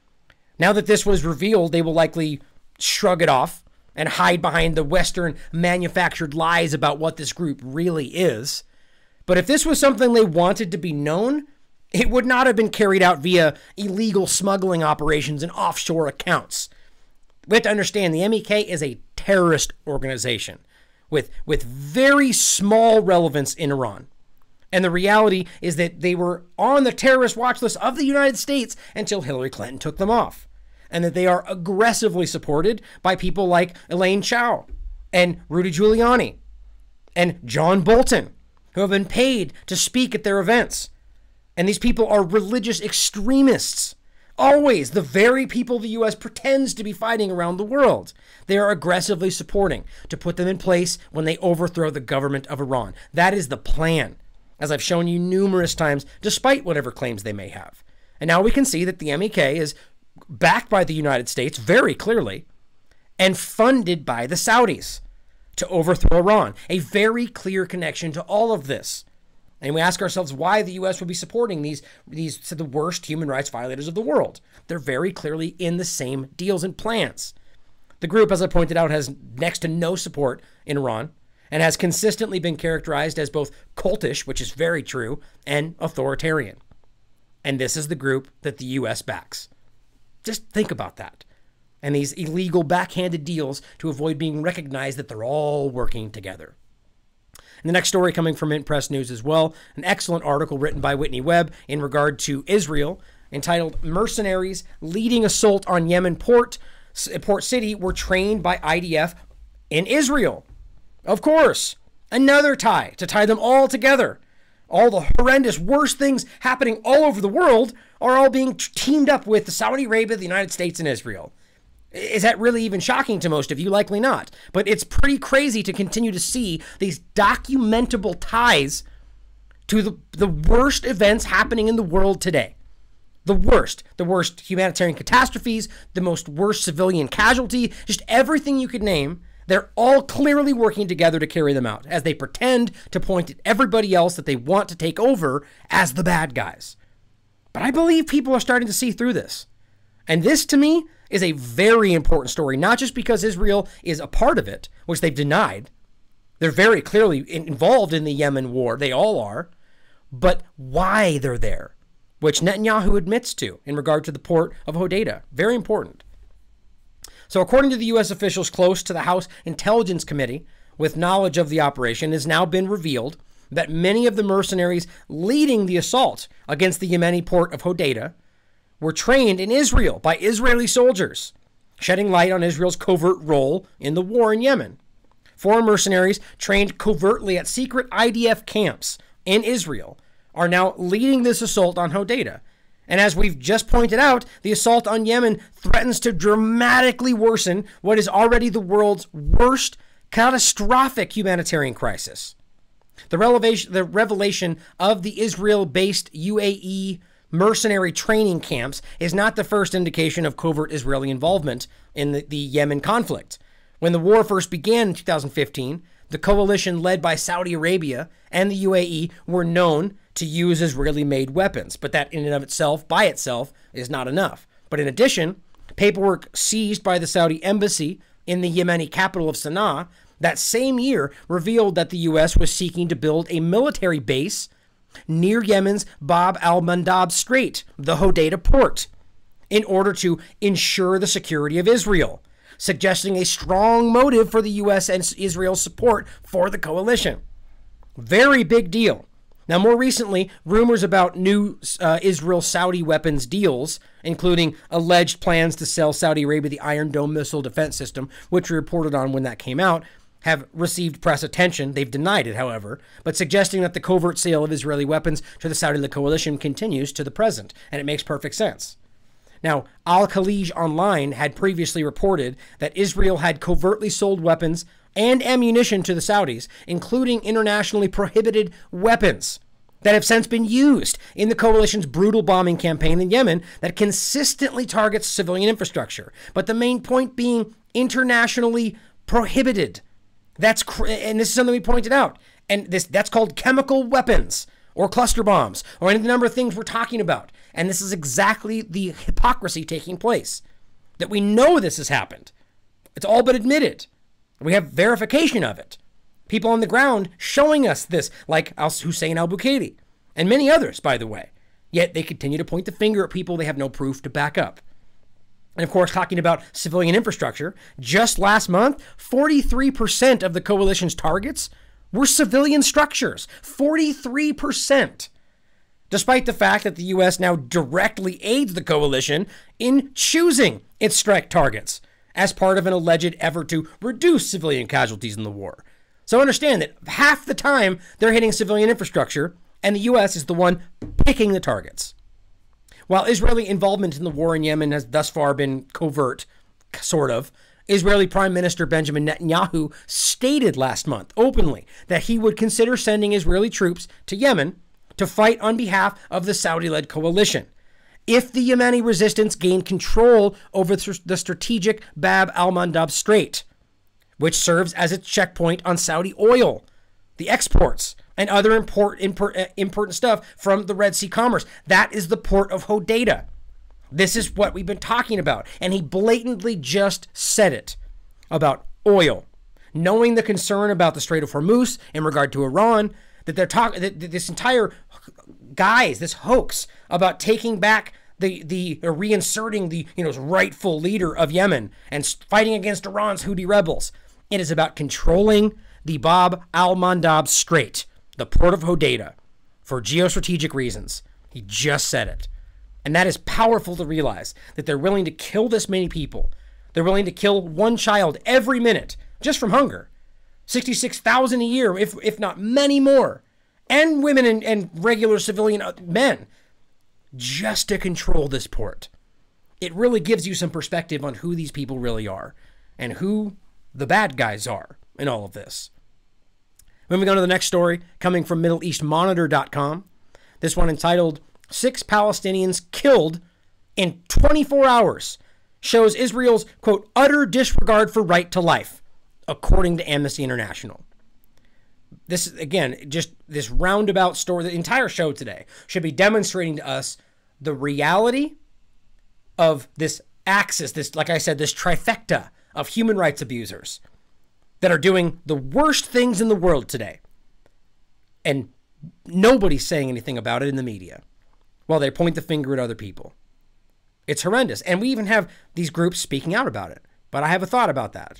Now that this was revealed, they will likely shrug it off and hide behind the Western manufactured lies about what this group really is. But if this was something they wanted to be known, it would not have been carried out via illegal smuggling operations and offshore accounts. We have to understand the M E K is a terrorist organization with, with very small relevance in Iran. And the reality is that they were on the terrorist watch list of the United States until Hillary Clinton took them off. And that they are aggressively supported by people like Elaine Chao and Rudy Giuliani and John Bolton, who have been paid to speak at their events. And these people are religious extremists. Always the very people the U S pretends to be fighting around the world. They are aggressively supporting to put them in place when they overthrow the government of Iran. That is the plan, as I've shown you numerous times, despite whatever claims they may have. And now we can see that the M E K is backed by the United States very clearly and funded by the Saudis to overthrow Iran. A very clear connection to all of this. And we ask ourselves why the U S would be supporting these, these to the worst human rights violators of the world. They're very clearly in the same deals and plans. The group, as I pointed out, has next to no support in Iran and has consistently been characterized as both cultish, which is very true, and authoritarian. And this is the group that the U S backs. Just think about that. And these illegal backhanded deals to avoid being recognized that they're all working together. And the next story coming from Mint Press News as well, an excellent article written by Whitney Webb in regard to Israel, entitled "Mercenaries Leading Assault on Yemen Port, Port City Were Trained by I D F in Israel." Of course, another tie to tie them all together. All the horrendous, worst things happening all over the world are all being teamed up with the Saudi Arabia, the United States, and Israel. Is that really even shocking to most of you? Likely not. But it's pretty crazy to continue to see these documentable ties to the, the worst events happening in the world today. The worst. The worst humanitarian catastrophes, the most worst civilian casualty, just everything you could name. They're all clearly working together to carry them out as they pretend to point at everybody else that they want to take over as the bad guys. But I believe people are starting to see through this. And this, to me, is a very important story, not just because Israel is a part of it, which they've denied. They're very clearly involved in the Yemen war. They all are. But why they're there, which Netanyahu admits to in regard to the port of Hodeidah. Very important. So according to the U S officials close to the House Intelligence Committee with knowledge of the operation, it has now been revealed that many of the mercenaries leading the assault against the Yemeni port of Hodeidah were trained in Israel by Israeli soldiers, shedding light on Israel's covert role in the war in Yemen. Foreign mercenaries trained covertly at secret I D F camps in Israel are now leading this assault on Hodeidah. And as we've just pointed out, the assault on Yemen threatens to dramatically worsen what is already the world's worst catastrophic humanitarian crisis. The revelation, the revelation of the Israel-based U A E mercenary training camps is not the first indication of covert Israeli involvement in the, the Yemen conflict. When the war first began in two thousand fifteen, the coalition led by Saudi Arabia and the U A E were known to use Israeli-made weapons, but that in and of itself, by itself, is not enough. But in addition, paperwork seized by the Saudi embassy in the Yemeni capital of Sana'a that same year revealed that the U S was seeking to build a military base near Yemen's Bab al-Mandab Strait, the Hodeidah port, in order to ensure the security of Israel, suggesting a strong motive for the U S and Israel's support for the coalition. Very big deal. Now, more recently, rumors about new uh, Israel-Saudi weapons deals, including alleged plans to sell Saudi Arabia the Iron Dome missile defense system, which we reported on when that came out, have received press attention. They've denied it, however, but suggesting that the covert sale of Israeli weapons to the Saudi coalition continues to the present, and it makes perfect sense. Now, Al-Khalij Online had previously reported that Israel had covertly sold weapons and ammunition to the Saudis, including internationally prohibited weapons, that have since been used in the coalition's brutal bombing campaign in Yemen that consistently targets civilian infrastructure. But the main point being internationally prohibited. That's cr- and this is something we pointed out. And this that's called chemical weapons or cluster bombs or any number of things we're talking about. And this is exactly the hypocrisy taking place. That we know this has happened. It's all but admitted. We have verification of it. People on the ground showing us this, like Hussein al-Bukaidi and many others, by the way. Yet they continue to point the finger at people they have no proof to back up. And of course, talking about civilian infrastructure, just last month, forty-three percent of the coalition's targets were civilian structures. forty-three percent. Despite the fact that the U S now directly aids the coalition in choosing its strike targets as part of an alleged effort to reduce civilian casualties in the war. So understand that half the time they're hitting civilian infrastructure, and the U S is the one picking the targets. While Israeli involvement in the war in Yemen has thus far been covert, sort of, Israeli Prime Minister Benjamin Netanyahu stated last month openly that he would consider sending Israeli troops to Yemen to fight on behalf of the Saudi-led coalition if the Yemeni resistance gained control over the strategic Bab al-Mandab Strait, which serves as its checkpoint on Saudi oil, the exports, and other import, import, uh, important stuff from the Red Sea commerce. That is the port of Hodeidah. This is what we've been talking about. And he blatantly just said it about oil. Knowing the concern about the Strait of Hormuz in regard to Iran, that they're talking, that this entire guise, this hoax about taking back the, the uh, reinserting the, you know, rightful leader of Yemen and fighting against Iran's Houthi rebels. It is about controlling the Bab al-Mandab Strait, the port of Hodeidah, for geostrategic reasons. He just said it. And that is powerful to realize, that they're willing to kill this many people. They're willing to kill one child every minute just from hunger. sixty-six thousand a year, if if not many more. And women and, and regular civilian men, just to control this port. It really gives you some perspective on who these people really are and who the bad guys are in all of this. Moving on to the next story, coming from Middle East Monitor dot com. This one entitled, Six Palestinians Killed in twenty-four hours, shows Israel's, quote, utter disregard for right to life, according to Amnesty International. This, again, just this roundabout story, the entire show today should be demonstrating to us the reality of this axis, this, like I said, this trifecta of human rights abusers that are doing the worst things in the world today. And nobody's saying anything about it in the media while they point the finger at other people. It's horrendous. And we even have these groups speaking out about it. But I have a thought about that.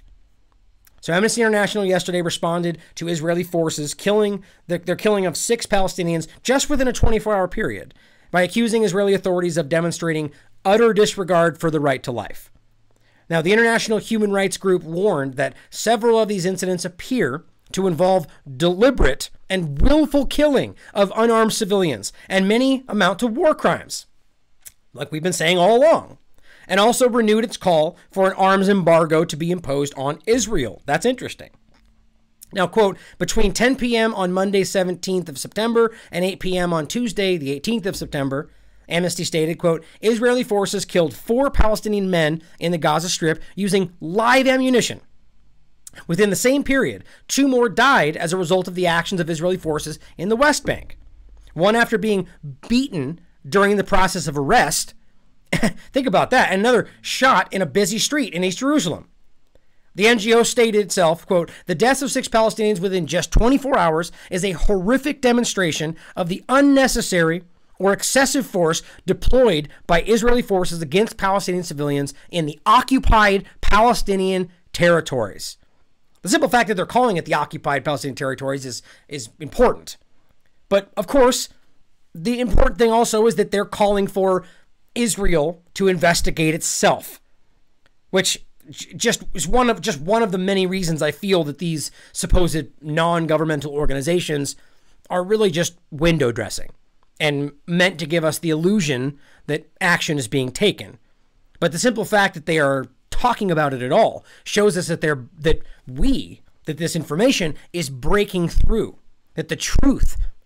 So Amnesty International yesterday responded to Israeli forces killing the, their killing of six Palestinians just within a twenty-four hour period by accusing Israeli authorities of demonstrating utter disregard for the right to life. Now, the international human rights group warned that several of these incidents appear to involve deliberate and willful killing of unarmed civilians, and many amount to war crimes, like we've been saying all along, and also renewed its call for an arms embargo to be imposed on Israel. That's interesting. Now, quote, between ten p.m. on Monday, seventeenth of September and eight p.m. on Tuesday, the eighteenth of September, Amnesty stated, quote, Israeli forces killed four Palestinian men in the Gaza Strip using live ammunition. Within the same period, two more died as a result of the actions of Israeli forces in the West Bank. One after being beaten during the process of arrest. Think about that. Another shot in a busy street in East Jerusalem. The N G O stated itself, quote, the deaths of six Palestinians within just twenty-four hours is a horrific demonstration of the unnecessary or excessive force deployed by Israeli forces against Palestinian civilians in the occupied Palestinian territories. The simple fact that they're calling it the occupied Palestinian territories is, is important. But, of course, the important thing also is that they're calling for Israel to investigate itself, which just is one of just one of the many reasons I feel that these supposed non-governmental organizations are really just window dressing and meant to give us the illusion that action is being taken. But the simple fact that they are talking about it at all shows us that they're that we that this information is breaking through, that the truth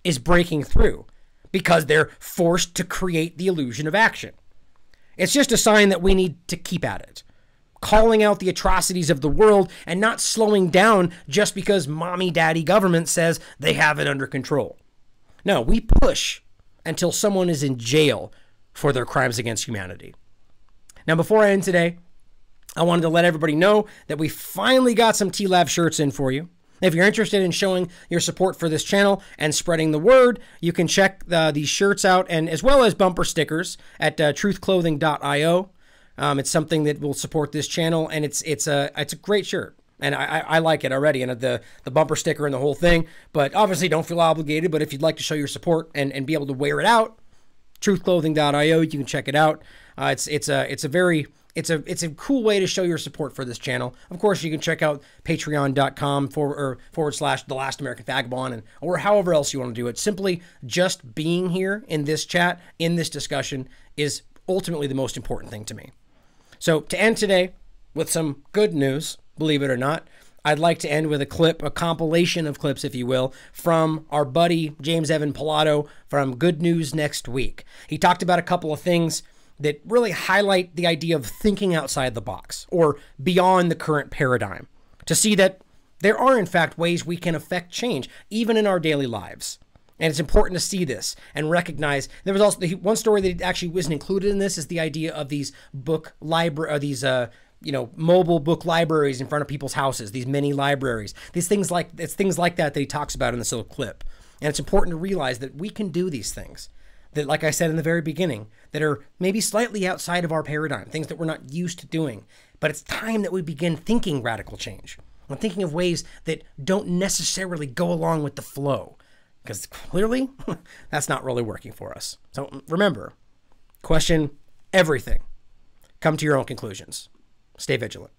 is breaking through because they're forced to create the illusion of action. It's just a sign that we need to keep at it, calling out the atrocities of the world and not slowing down just because mommy daddy government says they have it under control. No, we push until someone is in jail for their crimes against humanity. Now, before I end today, I wanted to let everybody know that we finally got some T LAV shirts in for you. If you're interested in showing your support for this channel and spreading the word, you can check uh, these shirts out, and as well as bumper stickers at uh, truth clothing dot i o. Um, it's something that will support this channel, and it's it's a it's a great shirt, and I, I like it already, and the the bumper sticker and the whole thing. But obviously, don't feel obligated. But if you'd like to show your support and, and be able to wear it out, truth clothing dot i o, you can check it out. Uh, it's it's a it's a very It's a it's a cool way to show your support for this channel. Of course, you can check out patreon dot com forward, or forward slash The Last American Vagabond, and or however else you want to do it. Simply just being here in this chat, in this discussion, is ultimately the most important thing to me. So to end today with some good news, believe it or not, I'd like to end with a clip, a compilation of clips, if you will, from our buddy James Evan Pilato from Good News Next Week. He talked about a couple of things that really highlight the idea of thinking outside the box or beyond the current paradigm, to see that there are, in fact, ways we can affect change, even in our daily lives. And it's important to see this and recognize. There was also the, one story that actually wasn't included in this is the idea of these book library, or these uh, you know, mobile book libraries in front of people's houses, these mini libraries, these things like it's things like that that he talks about in this little clip. And it's important to realize that we can do these things. That, like I said in the very beginning, that are maybe slightly outside of our paradigm, things that we're not used to doing. But it's time that we begin thinking radical change. I'm thinking of ways that don't necessarily go along with the flow, because clearly that's not really working for us. So remember, question everything. Come to your own conclusions. Stay vigilant.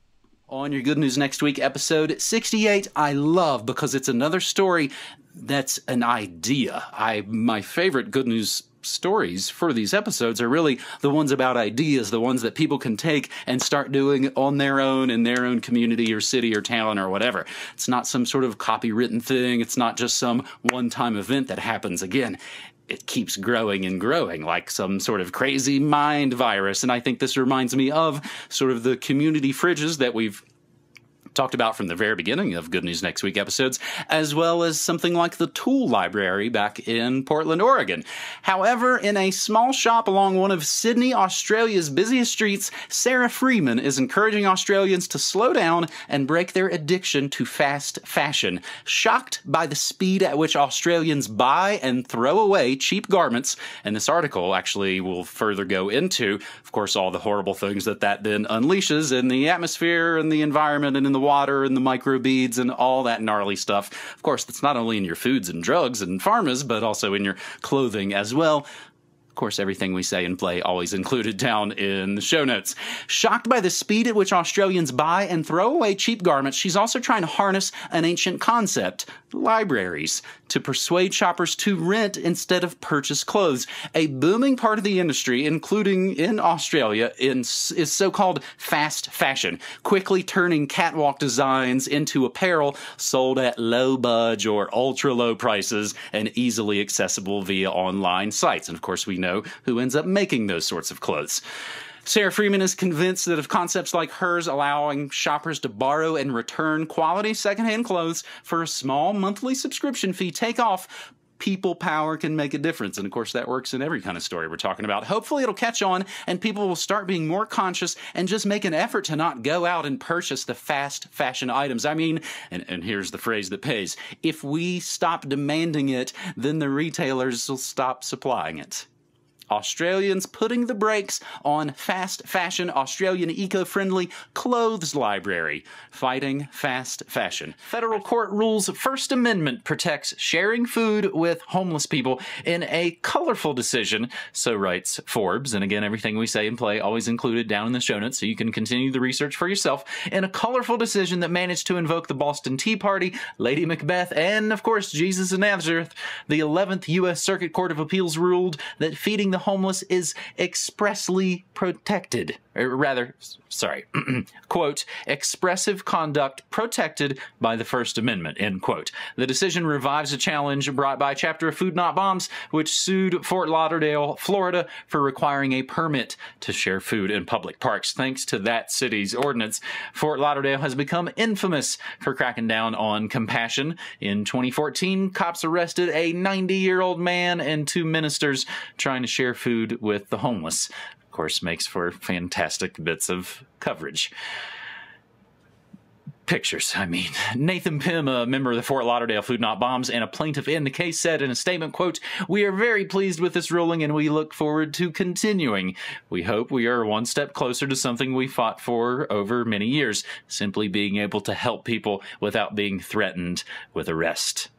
On your Good News Next Week, episode sixty-eight, I love because it's another story that's an idea. I my favorite Good News stories for these episodes are really the ones about ideas, the ones that people can take and start doing on their own in their own community or city or town or whatever. It's not some sort of copywritten thing. It's not just some one-time event that happens again. It keeps growing and growing like some sort of crazy mind virus. And I think this reminds me of sort of the community fridges that we've talked about from the very beginning of Good News Next Week episodes, as well as something like the Tool Library back in Portland, Oregon. However, in a small shop along one of Sydney, Australia's busiest streets, Sarah Freeman is encouraging Australians to slow down and break their addiction to fast fashion. Shocked by the speed at which Australians buy and throw away cheap garments, and this article actually will further go into, of course, all the horrible things that that then unleashes in the atmosphere and the environment and in the water and the microbeads and all that gnarly stuff. Of course, that's not only in your foods and drugs and pharmas, but also in your clothing as well. Of course, everything we say and play always included down in the show notes. Shocked by the speed at which Australians buy and throw away cheap garments, she's also trying to harness an ancient concept, libraries, to persuade shoppers to rent instead of purchase clothes. A booming part of the industry, including in Australia, in, is so-called fast fashion, quickly turning catwalk designs into apparel sold at low budge or ultra-low prices and easily accessible via online sites. And of course, we know who ends up making those sorts of clothes. Sarah Freeman is convinced that if concepts like hers allowing shoppers to borrow and return quality secondhand clothes for a small monthly subscription fee take off, people power can make a difference. And of course, that works in every kind of story we're talking about. Hopefully it'll catch on and people will start being more conscious and just make an effort to not go out and purchase the fast fashion items. I mean, and, and here's the phrase that pays, if we stop demanding it, then the retailers will stop supplying it. Australians putting the brakes on fast fashion. Australian eco-friendly clothes library fighting fast fashion. Federal court rules First Amendment protects sharing food with homeless people in a colorful decision, so writes Forbes. And again, everything we say and play always included down in the show notes, so you can continue the research for yourself. In a colorful decision that managed to invoke the Boston Tea Party, Lady Macbeth, and of course Jesus of Nazareth, the eleventh U S Circuit Court of Appeals ruled that feeding the the homeless is expressly protected. Or rather, sorry, quote, expressive conduct protected by the First Amendment, end quote. The decision revives a challenge brought by a chapter of Food Not Bombs, which sued Fort Lauderdale, Florida, for requiring a permit to share food in public parks. Thanks to that city's ordinance, Fort Lauderdale has become infamous for cracking down on compassion. In twenty fourteen, cops arrested a ninety-year-old man and two ministers trying to share food with the homeless. Of course, makes for fantastic bits of coverage. Pictures, I mean. Nathan Pym, a member of the Fort Lauderdale Food Not Bombs and a plaintiff in the case, said in a statement, quote, "We are very pleased with this ruling and we look forward to continuing. We hope we are one step closer to something we fought for over many years, simply being able to help people without being threatened with arrest."